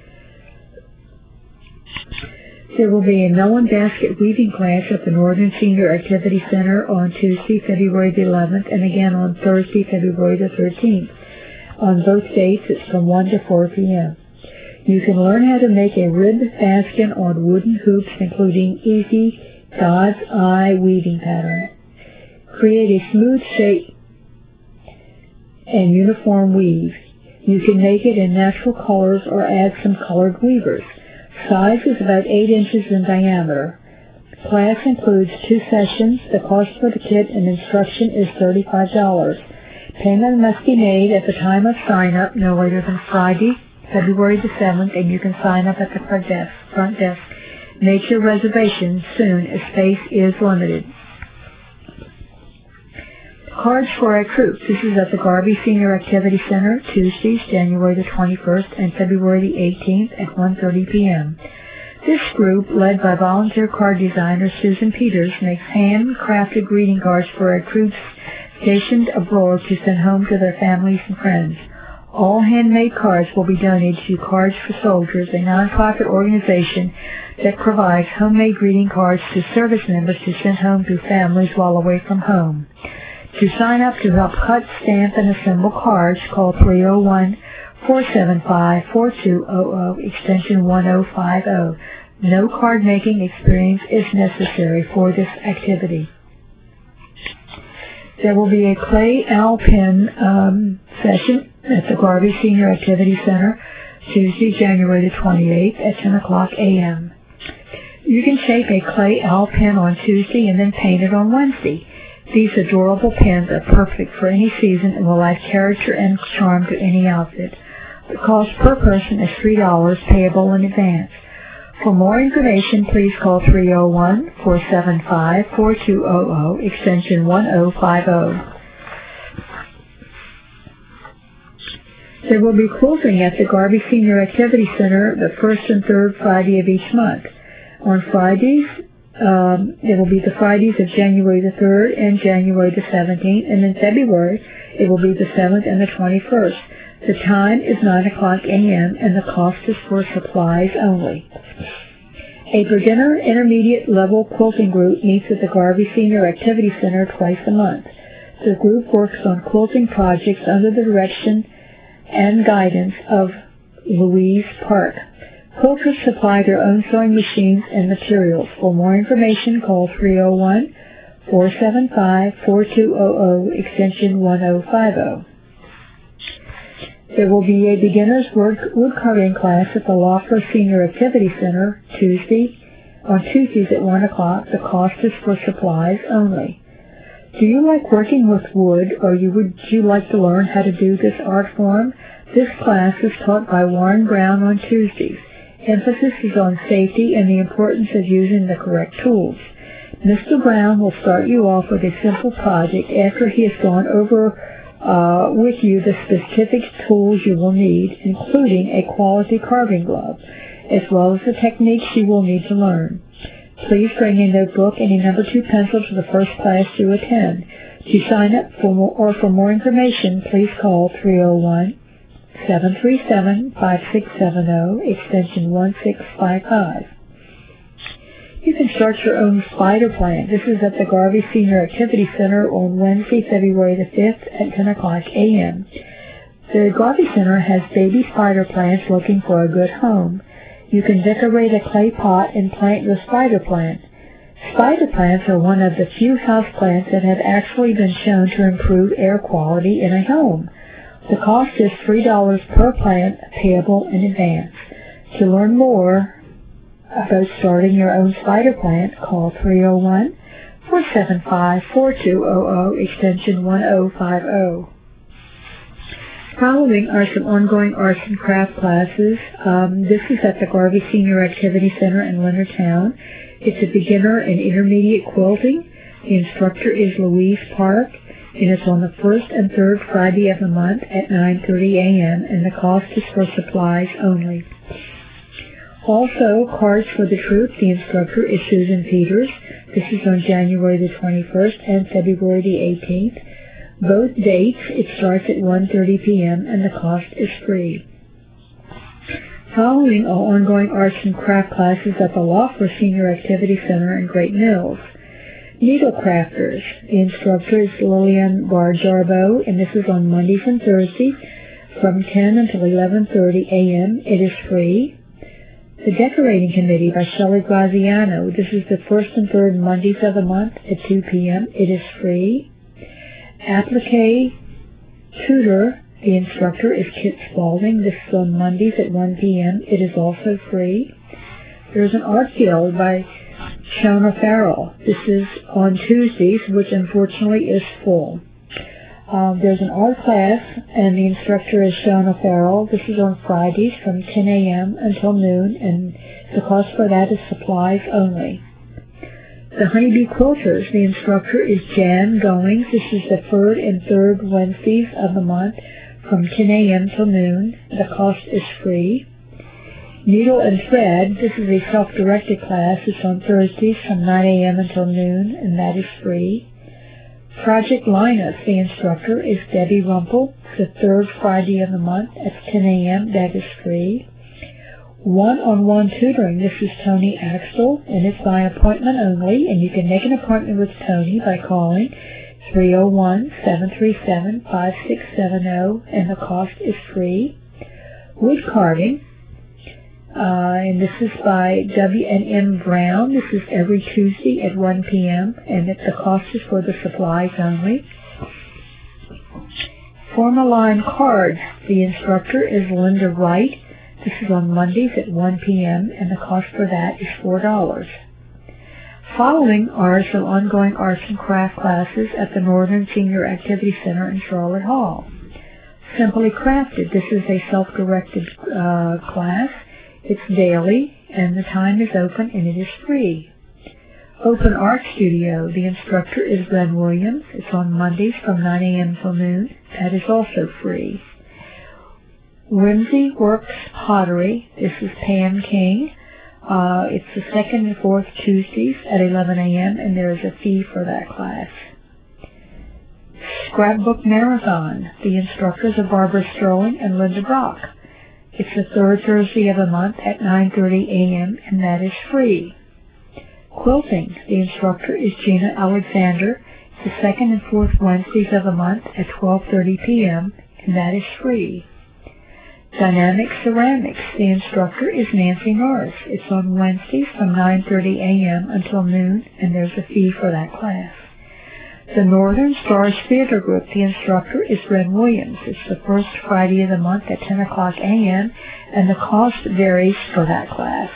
There will be a melon basket weaving class at the Northern Senior Activity Center on Tuesday, February the eleventh, and again on Thursday, February the thirteenth. On both dates, it's from one to four p m You can learn how to make a rib basket on wooden hoops, including easy God's Eye weaving pattern. Create a smooth shape and uniform weave. You can make it in natural colors or add some colored weavers. Size is about eight inches in diameter. Class includes two sessions. The cost for the kit and instruction is thirty-five dollars. Payment must be made at the time of sign-up no later than Friday, February the seventh, and you can sign up at the front desk. Front desk. Make your reservation soon as space is limited. Cards for our troops. This is at the Garvey Senior Activity Center, Tuesdays, January the twenty-first and February the eighteenth at one thirty p m This group, led by volunteer card designer Susan Peters, makes handcrafted greeting cards for our troops stationed abroad to send home to their families and friends. All handmade cards will be donated to Cards for Soldiers, a nonprofit organization that provides homemade greeting cards to service members to send home to families while away from home. To sign up to help cut, stamp, and assemble cards, call three oh one, four seven five, four two zero zero, extension one oh five oh. No card-making experience is necessary for this activity. There will be a clay owl pen um, session at the Garvey Senior Activity Center, Tuesday, January the twenty-eighth at ten o'clock a m You can shape a clay owl pen on Tuesday and then paint it on Wednesday. These adorable pens are perfect for any season and will add character and charm to any outfit. The cost per person is three dollars, payable in advance. For more information, please call three oh one, four seven five, four two zero zero, extension one oh five oh. There will be quilting at the Garvey Senior Activity Center the first and third Friday of each month. On Fridays, Um, it will be the Fridays of January the third and January the seventeenth, and in February it will be the seventh and the twenty-first. The time is nine o'clock a m and the cost is for supplies only. A beginner intermediate level quilting group meets at the Garvey Senior Activity Center twice a month. The group works on quilting projects under the direction and guidance of Louise Park. Quilters supply their own sewing machines and materials. For more information, call three oh one, four seven five, four two zero zero, extension one oh five oh. There will be a beginner's wood carving class at the Loeffler Senior Activity Center Tuesday, on Tuesdays at one o'clock. The cost is for supplies only. Do you like working with wood, or you would you like to learn how to do this art form? This class is taught by Warren Brown on Tuesdays. Emphasis is on safety and the importance of using the correct tools. Mister Brown will start you off with a simple project after he has gone over uh, with you the specific tools you will need, including a quality carving glove, as well as the techniques you will need to learn. Please bring a notebook and a number two pencil to the first class you attend. To sign up for more, or for more information, please call three oh one, seven three seven, five six seven zero, extension one six five five. You can start your own spider plant. This is at the Garvey Senior Activity Center on Wednesday, February the fifth at ten o'clock a m The Garvey Center has baby spider plants looking for a good home. You can decorate a clay pot and plant your spider plant. Spider plants are one of the few house plants that have actually been shown to improve air quality in a home. The cost is three dollars per plant, payable in advance. To learn more about starting your own spider plant, call three oh one, four seven five, four two zero zero, extension one zero five zero. Following are some ongoing arts and craft classes. Um, this is at the Garvey Senior Activity Center in Leonardtown. It's a beginner and intermediate quilting. The instructor is Louise Park, and it's on the first and third Friday of the month at nine thirty a m, and the cost is for supplies only. Also, cards for the troop. The instructor is Susan Peters. This is on January the twenty-first and February the eighteenth. Both dates, it starts at one thirty p m and the cost is free. Following are ongoing arts and craft classes at the Loeffler Senior Activity Center in Great Mills. Needle Crafters. The instructor is Lillian Barjarbo, and this is on Mondays and Thursdays from ten until eleven thirty a m It is free. The Decorating Committee by Shelley Graziano. This is the first and third Mondays of the month at two p m It is free. Applique Tutor. The instructor is Kit Spalding. This is on Mondays at one p m It is also free. There's an Art Guild by Shona Farrell. This is on Tuesdays, which unfortunately is full. Um, there's an art class, and the instructor is Shona Farrell. This is on Fridays from ten a m until noon, and the cost for that is supplies only. The Honeybee Quilters. The instructor is Jan Goings. This is the third and third Wednesdays of the month from ten a m till noon. The cost is free. Needle and Thread. This is a self-directed class. It's on Thursdays from nine a m until noon, and that is free. Project Linus. The instructor is Debbie Rumpel. It's the third Friday of the month at ten a m That is free. One-on-one tutoring. This is Tony Axtell, and it's by appointment only, and you can make an appointment with Tony by calling three oh one, seven three seven, five six seven zero, and the cost is free. Wood Carving. Uh, and this is by W and M Brown. This is every Tuesday at one p m, and it, the cost is for the supplies only. Formaline Cards. The instructor is Linda Wright. This is on Mondays at one p m, and the cost for that is four dollars. Following are some ongoing arts and craft classes at the Northern Senior Activity Center in Charlotte Hall. Simply Crafted. This is a self-directed uh, class. It's daily, and the time is open, and it is free. Open Art Studio. The instructor is Glenn Williams. It's on Mondays from nine a m till noon. That is also free. Whimsy Works Pottery. This is Pam King. Uh, it's the second and fourth Tuesdays at eleven a m, and there is a fee for that class. Scrapbook Marathon. The instructors are Barbara Sterling and Linda Brock. It's the third Thursday of the month at nine thirty a m, and that is free. Quilting. The instructor is Gina Alexander. It's the second and fourth Wednesdays of the month at twelve thirty p m, and that is free. Dynamic Ceramics. The instructor is Nancy Norris. It's on Wednesdays from nine thirty a m until noon, and there's a fee for that class. The Northern Stars Theater Group. The instructor is Ren Williams. It's the first Friday of the month at ten o'clock a m, and the cost varies for that class.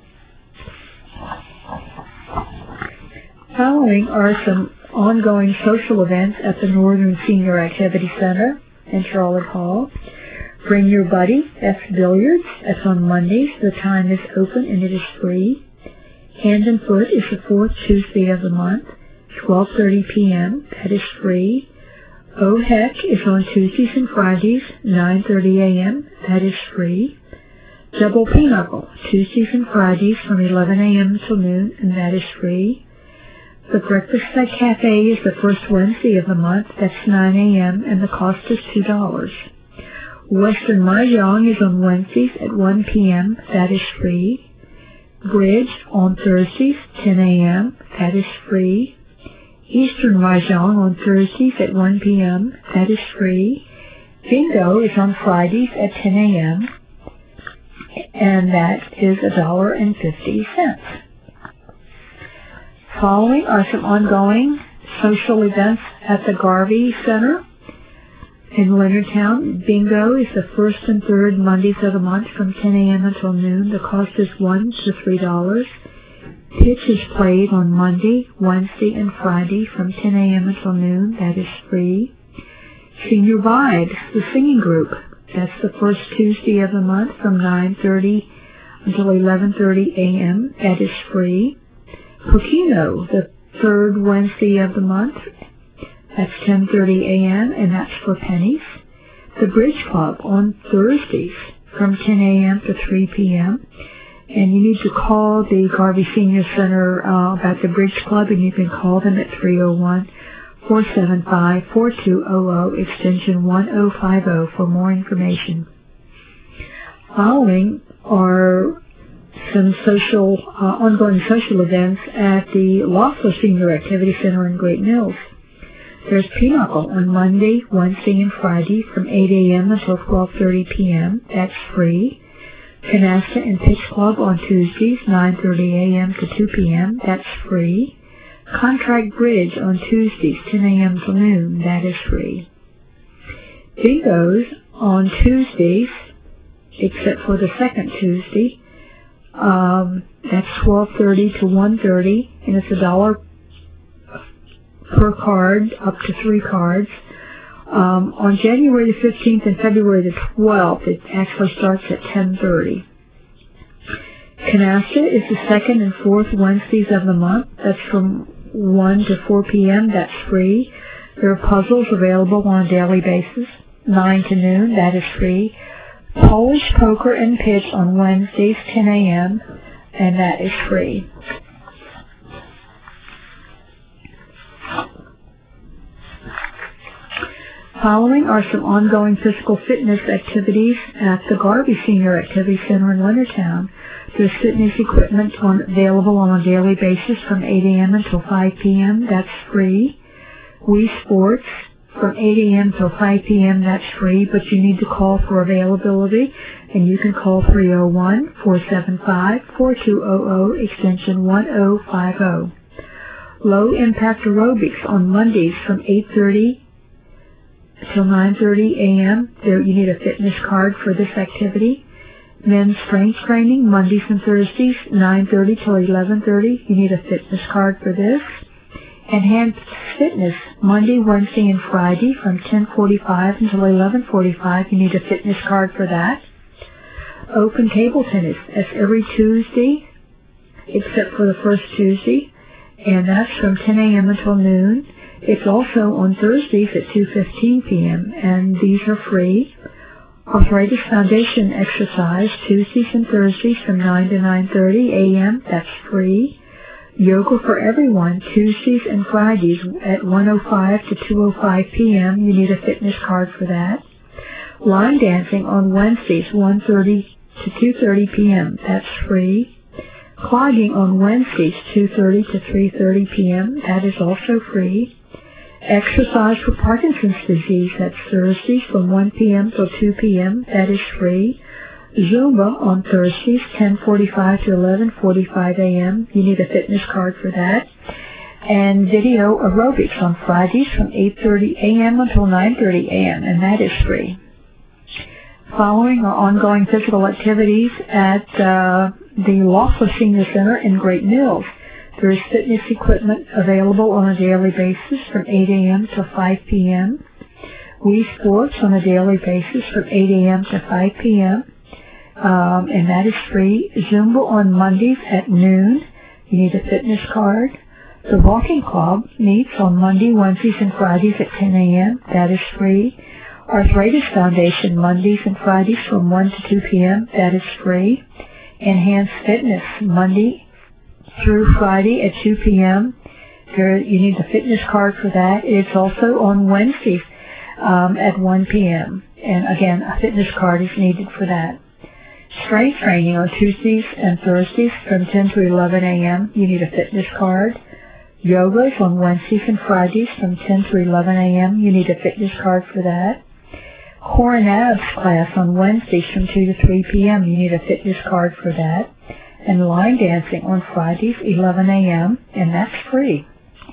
Following are some ongoing social events at the Northern Senior Activity Center in Charlotte Hall. Bring Your Buddy. That's billiards. That's on Mondays. The time is open, and it is free. Hand and Foot is the fourth Tuesday of the month, twelve thirty p m That is free. Oh Heck is on Tuesdays and Fridays, nine thirty a m That is free. Double Pinochle, Tuesdays and Fridays from eleven a m till noon, and that is free. The Breakfast at Cafe is the first Wednesday of the month. That's nine a m, and the cost is two dollars. Western Mahjong is on Wednesdays at one p m That is free. Bridge on Thursdays, ten a m That is free. Eastern Mahjong on Thursdays at one p m That is free. Bingo is on Fridays at ten a m and that is one dollar and fifty cents. Following are some ongoing social events at the Garvey Center in Leonardtown. Bingo is the first and third Mondays of the month from ten a m until noon. The cost is one to three dollars. Pitch is played on Monday, Wednesday, and Friday from ten a.m. until noon. That is free. Senior Vibe, the singing group. That's the first Tuesday of the month from nine thirty until eleven thirty a.m. That is free. Pochino, the third Wednesday of the month. That's ten thirty a.m. and that's for pennies. The Bridge Club on Thursdays from ten a.m. to three p.m. And you need to call the Garvey Senior Center uh, about the Bridge Club, and you can call them at three oh one, four seven five, four two zero zero, extension one oh five oh for more information. Following are some social, uh, ongoing social events at the Laughlin Senior Activity Center in Great Mills. There's Pinochle on Monday, Wednesday, and Friday from eight a.m. until twelve thirty p.m. That's free. Canasta and Pitch Club on Tuesdays, nine thirty a.m. to two p.m. That's free. Contract Bridge on Tuesdays, ten a.m. to noon. That is free. Bingos on Tuesdays, except for the second Tuesday. Um, that's twelve thirty to one thirty, and it's a dollar per card, up to three cards. Um, on January the fifteenth and February the twelfth, it actually starts at ten thirty. Canasta is the second and fourth Wednesdays of the month. That's from one to four p.m. That's free. There are puzzles available on a daily basis. nine to noon, that is free. Polish Poker and Pitch on Wednesdays, ten a.m., and that is free. Following are some ongoing physical fitness activities at the Garvey Senior Activity Center in Leonardtown. There's fitness equipment on, available on a daily basis from eight a.m. until five p.m. That's free. Wii Sports from eight a.m. till five p.m. That's free, but you need to call for availability, and you can call three oh one, four seven five, four two zero zero, extension one oh five oh. Low Impact Aerobics on Mondays from eight thirty till nine thirty a.m. There, you need a fitness card for this activity. Men's strength training Mondays and Thursdays, nine thirty till eleven thirty. You need a fitness card for this. Enhanced Fitness Monday, Wednesday, and Friday from ten forty-five until eleven forty-five. You need a fitness card for that. Open Table Tennis, that's every Tuesday except for the first Tuesday, and that's from ten a.m. until noon. It's also on Thursdays at two fifteen p.m., and these are free. Arthritis Foundation exercise Tuesdays and Thursdays from nine to nine thirty a.m. That's free. Yoga for Everyone Tuesdays and Fridays at one oh five to two oh five p.m. You need a fitness card for that. Line dancing on Wednesdays one thirty to two thirty p.m. That's free. Clogging on Wednesdays two thirty to three thirty p.m. That is also free. Exercise for Parkinson's disease, that's Thursdays from one p.m. till two p.m. That is free. Zumba on Thursdays, ten forty-five to eleven forty-five a.m. You need a fitness card for that. And video aerobics on Fridays from eight thirty a.m. until nine thirty a.m. and that is free. Following are ongoing physical activities at uh, the Laughlin Senior Center in Great Mills. There is fitness equipment available on a daily basis from eight a.m. to five p.m. Wii Sports on a daily basis from eight a.m. to five p.m. Um, and that is free. Zumba on Mondays at noon. You need a fitness card. The Walking Club meets on Monday, Wednesdays, and Fridays at ten a.m. That is free. Arthritis Foundation Mondays and Fridays from one to two p.m. That is free. Enhanced Fitness Monday through Friday at two p.m. There, you need a fitness card for that. It's also on Wednesdays um, at one p.m. And again, a fitness card is needed for that. Strength training on Tuesdays and Thursdays from ten to eleven a.m. You need a fitness card. Yoga is on Wednesdays and Fridays from ten to eleven a.m. You need a fitness card for that. Core and abs class on Wednesdays from two to three p.m. You need a fitness card for that. And line dancing on Fridays, eleven a.m., and that's free.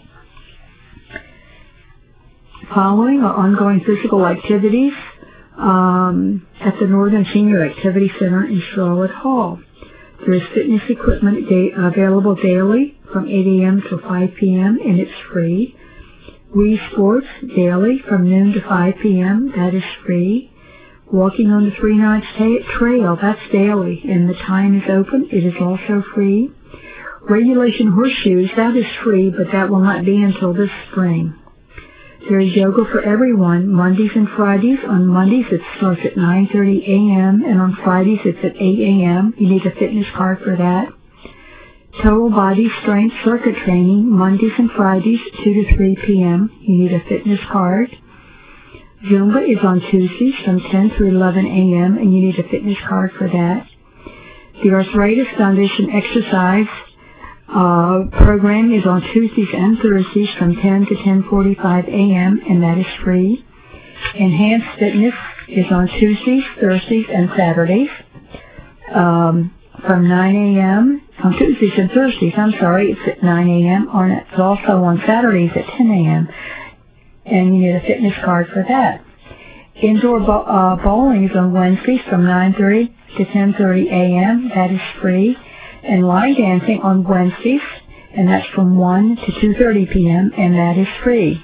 Following are ongoing physical activities um, at the Northern Senior Activity Center in Charlotte Hall. There is fitness equipment da- available daily from eight a.m. to five p.m. and it's free. Wii Sports daily from noon to five p.m. That is free. Walking on the Three Knights ta- Trail, that's daily, and the time is open. It is also free. Regulation horseshoes, that is free, but that will not be until this spring. There is yoga for everyone, Mondays and Fridays. On Mondays, it starts at nine thirty a.m., and on Fridays, it's at eight a.m. You need a fitness card for that. Total body strength circuit training, Mondays and Fridays, two to three p.m. You need a fitness card. Zumba is on Tuesdays from ten to eleven a.m., and you need a fitness card for that. The Arthritis Foundation exercise uh, program is on Tuesdays and Thursdays from ten to ten forty-five a.m., and that is free. Enhanced Fitness is on Tuesdays, Thursdays, and Saturdays um, from nine a.m. On Tuesdays and Thursdays, I'm sorry, it's at nine a.m. On It's also on Saturdays at ten a.m., and you need a fitness card for that. Indoor bo- uh, bowling is on Wednesdays from nine thirty to ten thirty a.m. That is free. And line dancing on Wednesdays, and that's from one to two thirty p.m., and that is free.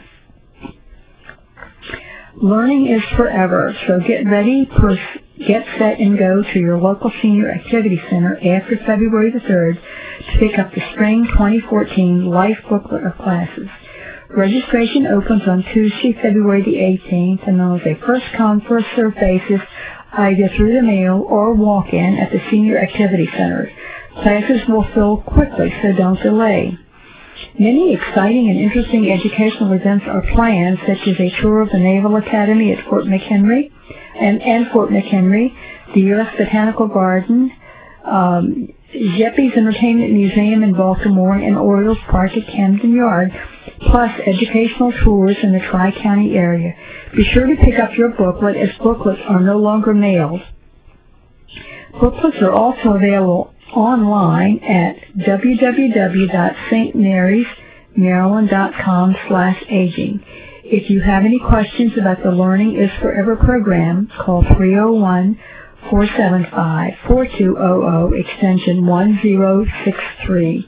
Learning is forever, so get ready, pers- get set, and go to your local Senior Activity Center after February the third to pick up the Spring twenty fourteen Life Booklet of classes. Registration opens on Tuesday, February the eighteenth, and on a first-come, first-served basis, either through the mail or walk-in at the Senior Activity Centers. Classes will fill quickly, so don't delay. Many exciting and interesting educational events are planned, such as a tour of the Naval Academy at Fort McHenry and, and Fort McHenry, the U S Botanical Garden, um, Jeppy's Entertainment Museum in Baltimore, and Orioles Park at Camden Yard, plus educational tours in the Tri-County area. Be sure to pick up your booklet, as booklets are no longer mailed. Booklets are also available online at w w w dot st marys maryland dot com slash aging. If you have any questions about the Learning is Forever program, call three oh one, four seven five, four two zero zero, extension one zero six three.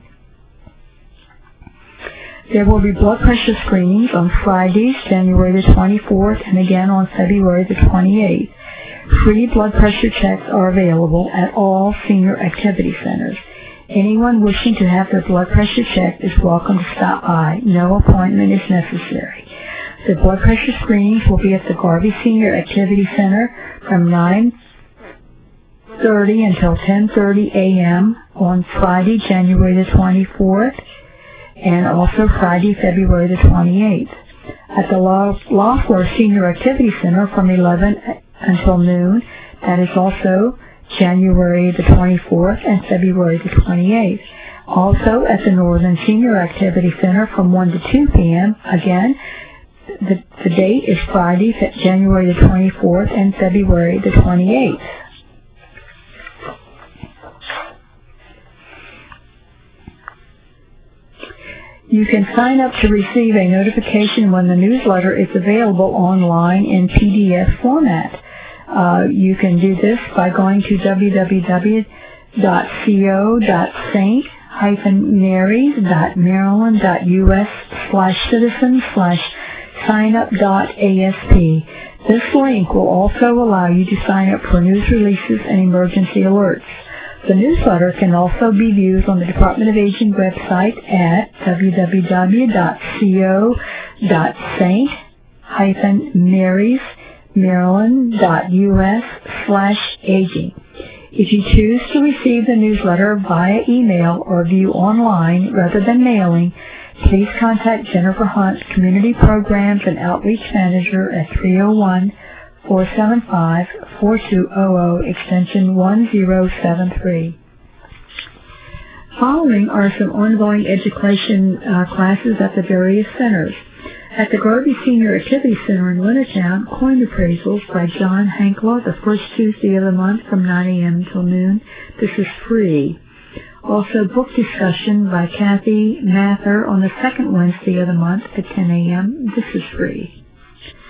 There will be blood pressure screenings on Fridays, January the twenty-fourth, and again on February the twenty-eighth. Free blood pressure checks are available at all Senior Activity Centers. Anyone wishing to have their blood pressure checked is welcome to stop by. No appointment is necessary. The blood pressure screenings will be at the Garvey Senior Activity Center from nine thirty until ten thirty a.m. on Friday, January the twenty-fourth, and also Friday, February the twenty-eighth. At the Loeffler Senior Activity Center from eleven until noon, that is also January the twenty-fourth and February the twenty-eighth. Also at the Northern Senior Activity Center from one to two p.m. Again, the, the date is Friday, January the twenty-fourth and February the twenty-eighth. You can sign up to receive a notification when the newsletter is available online in P D F format. Uh, you can do this by going to w w w dot co dot st marys dot maryland dot u s slash citizen slash signup.asp. This link will also allow you to sign up for news releases and emergency alerts. The newsletter can also be viewed on the Department of Aging website at w w w dot co dot st marys maryland dot u s slash aging. If you choose to receive the newsletter via email or view online rather than mailing, please contact Jennifer Hunt, Community Programs and Outreach Manager at three oh one, four seven five, four two zero zero, extension one zero seven three. Following are some ongoing education uh, classes at the various centers. At the Garvey Senior Activity Center in Leonardtown, coin appraisals by John Hankla the first Tuesday of the month from nine a.m. till noon. This is free. Also, book discussion by Kathy Mather on the second Wednesday of the month at ten a.m. This is free.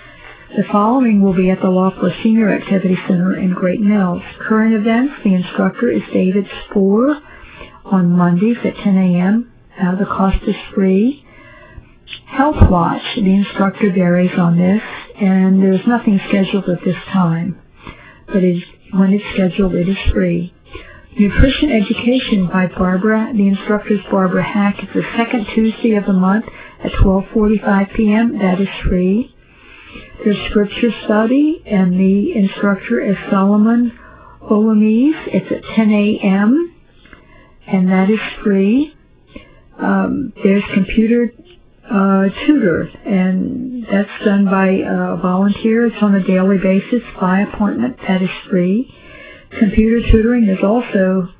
The following will be at the Loeffler Senior Activity Center in Great Mills. Current events, the instructor is David Spoor on Mondays at ten a.m. Uh, the cost is free. Health Watch, the instructor varies on this, and there's nothing scheduled at this time, but it, when it's scheduled, it is free. Nutrition Education by Barbara, the instructor is Barbara Hack. It's the second Tuesday of the month at twelve forty-five p.m. That is free. There's Scripture Study, and the instructor is Solomon Olamise. It's at ten a.m., and that is free. Um, there's Computer uh, Tutor, and that's done by a volunteer. It's on a daily basis by appointment. That is free. Computer tutoring is also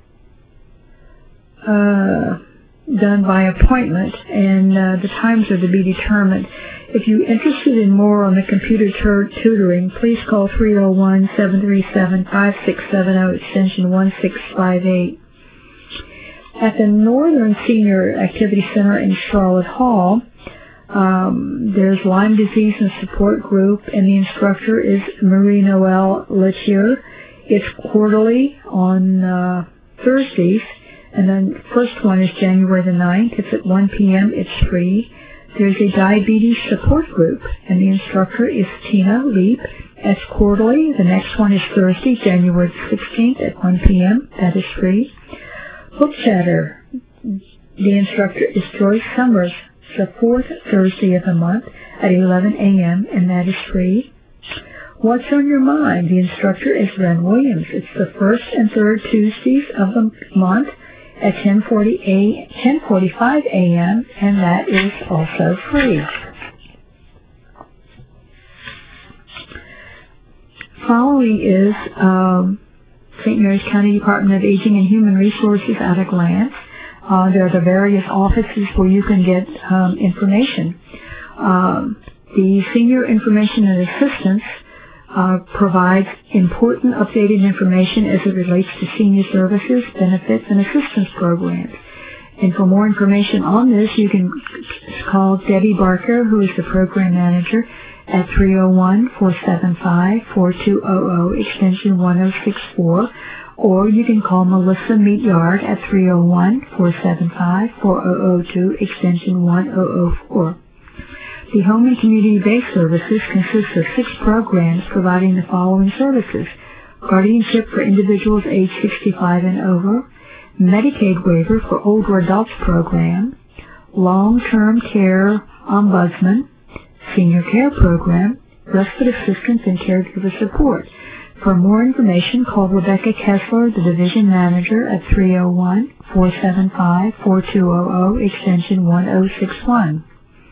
uh, done by appointment, and uh, the times are to be determined. If you're interested in more on the computer tutoring, please call three oh one, seven three seven, five six seven zero, extension one six five eight. At the Northern Senior Activity Center in Charlotte Hall, um, there's Lyme Disease and Support Group, and the instructor is Marie-Noelle Letier. It's quarterly on uh, Thursdays, and then the first one is January the ninth. It's at one p.m. It's free. There's a Diabetes Support Group, and the instructor is Tina Leap. That's quarterly. The next one is Thursday, January sixteenth at one p.m. That is free. Book Chatter. The instructor is Joyce Summers. It's the fourth Thursday of the month at eleven a.m., and that is free. What's on Your Mind? The instructor is Ren Williams. It's the first and third Tuesdays of the month at ten forty-five a.m., and that is also free. Following is um, Saint Mary's County Department of Aging and Human Resources at a glance. Uh, there are the various offices where you can get um, information. Um, the Senior Information and Assistance Uh, provides important updated information as it relates to senior services, benefits, and assistance programs. And for more information on this, you can call Debbie Barker, who is the program manager, at three oh one, four seven five, four two zero zero, extension one oh six four, or you can call Melissa Meatyard at three oh one, four seven five, four oh oh two, extension one oh oh four. The Home and Community-Based Services consists of six programs providing the following services: Guardianship for Individuals age sixty-five and over, Medicaid Waiver for Older Adults Program, Long-Term Care Ombudsman, Senior Care Program, Respite Assistance and Caregiver Support. For more information, call Rebecca Kessler, the Division Manager, at three oh one, four seven five, four two zero zero, extension one oh six one.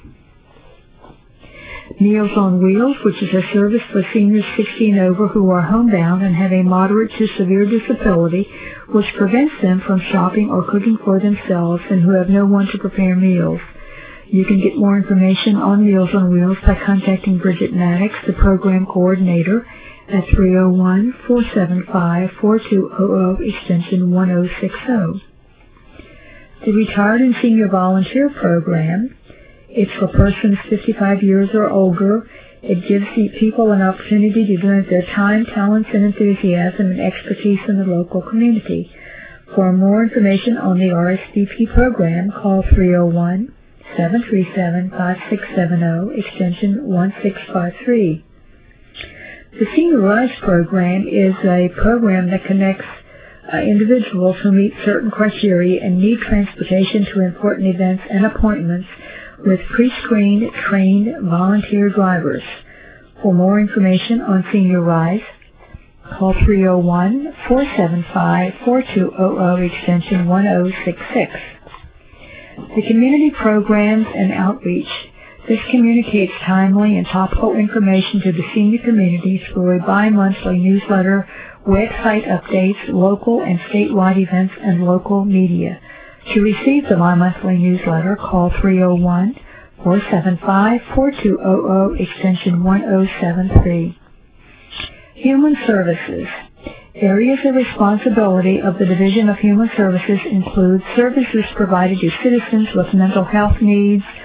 Meals on Wheels, which is a service for seniors sixty and over who are homebound and have a moderate to severe disability which prevents them from shopping or cooking for themselves and who have no one to prepare meals. You can get more information on Meals on Wheels by contacting Bridget Maddox, the program coordinator, at three oh one, four seven five, four two zero zero, extension one oh six oh. The Retired and Senior Volunteer Program. It's for persons fifty-five years or older. It gives the people an opportunity to donate their time, talents, and enthusiasm and expertise in the local community. For more information on the R S V P program, call three oh one, seven three seven, five six seven zero, extension one six five three. The Senior Rise program is a program that connects uh, individuals who meet certain criteria and need transportation to important events and appointments with pre-screened, trained volunteer drivers. For more information on Senior Rise, call three oh one, four seven five, four two zero zero, extension one oh six six. The Community Programs and Outreach. This communicates timely and topical information to the senior community through a bi-monthly newsletter, website updates, local and statewide events, and local media. To receive the bi-monthly newsletter, call three oh one, four seven five, four two zero zero, extension one oh seven three. Human Services. Areas of responsibility of the Division of Human Services include services provided to citizens with mental health needs,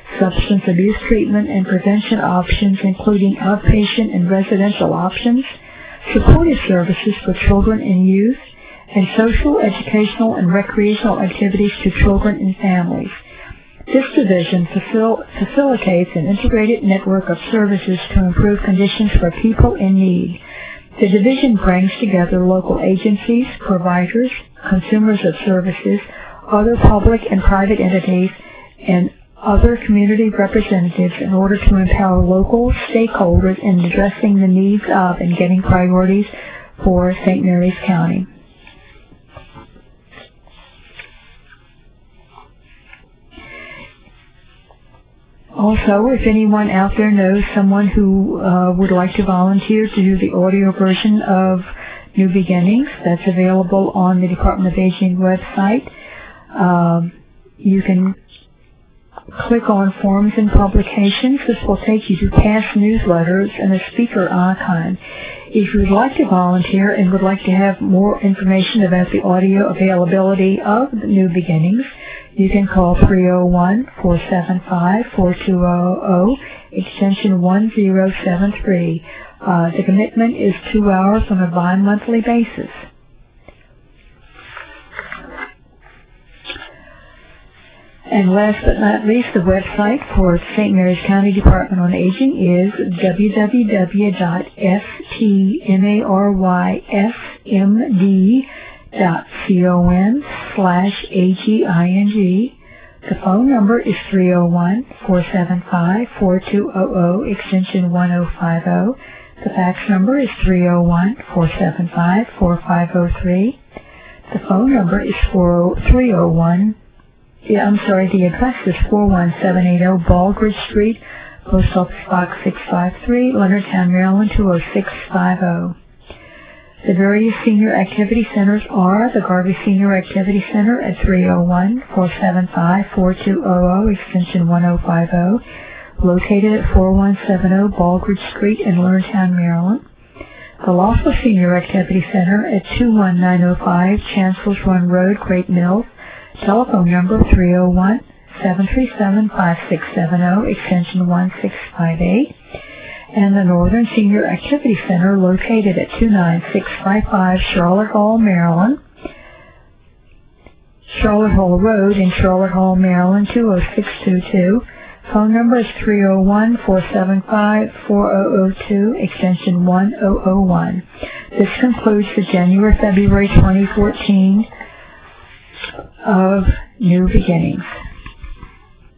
substance abuse treatment and prevention options, including outpatient and residential options, supportive services for children and youth, and social, educational, and recreational activities to children and families. This division facil- facilitates an integrated network of services to improve conditions for people in need. The division brings together local agencies, providers, consumers of services, other public and private entities, and other community representatives in order to empower local stakeholders in addressing the needs of and getting priorities for Saint Mary's County. Also, if anyone out there knows someone who uh, would like to volunteer to do the audio version of New Beginnings, that's available on the Department of Aging website. Um, you can click on Forms and Publications. This will take you to past newsletters and a speaker icon. If you would like to volunteer and would like to have more information about the audio availability of the New Beginnings, you can call three oh one, four seven five, four two zero zero, extension one zero seven three. Uh, the commitment is two hours on a bi-monthly basis. And last but not least, the website for Saint Mary's County Department on Aging is w w w dot s t marysmd dot com slash A G I N G. The phone number is three oh one, four seven five, four two zero zero, extension one oh five oh. The fax number is three oh one, four seven five, four five oh three. The phone number is three oh one. Yeah, I'm sorry, the address is four one seven eight zero Baldridge Street, Post Office Box six five three, Leonardtown, Maryland two oh six five oh. The various senior activity centers are the Garvey Senior Activity Center at three oh one, four seven five, four two zero zero, extension one oh five oh, located at four one seven zero Baldridge Street in Leonardtown, Maryland. The Lawful Senior Activity Center at two one nine oh five Chancellor's Run Road, Great Mills. Telephone number three oh one, seven three seven, five six seven zero, extension one six five eight. And the Northern Senior Activity Center located at two nine six five five Charlotte Hall, Maryland. Charlotte Hall Road in Charlotte Hall, Maryland two oh six two two. Phone number is three oh one, four seven five, four oh oh two, extension one oh oh one. This concludes the January February twenty fourteen of New Beginnings.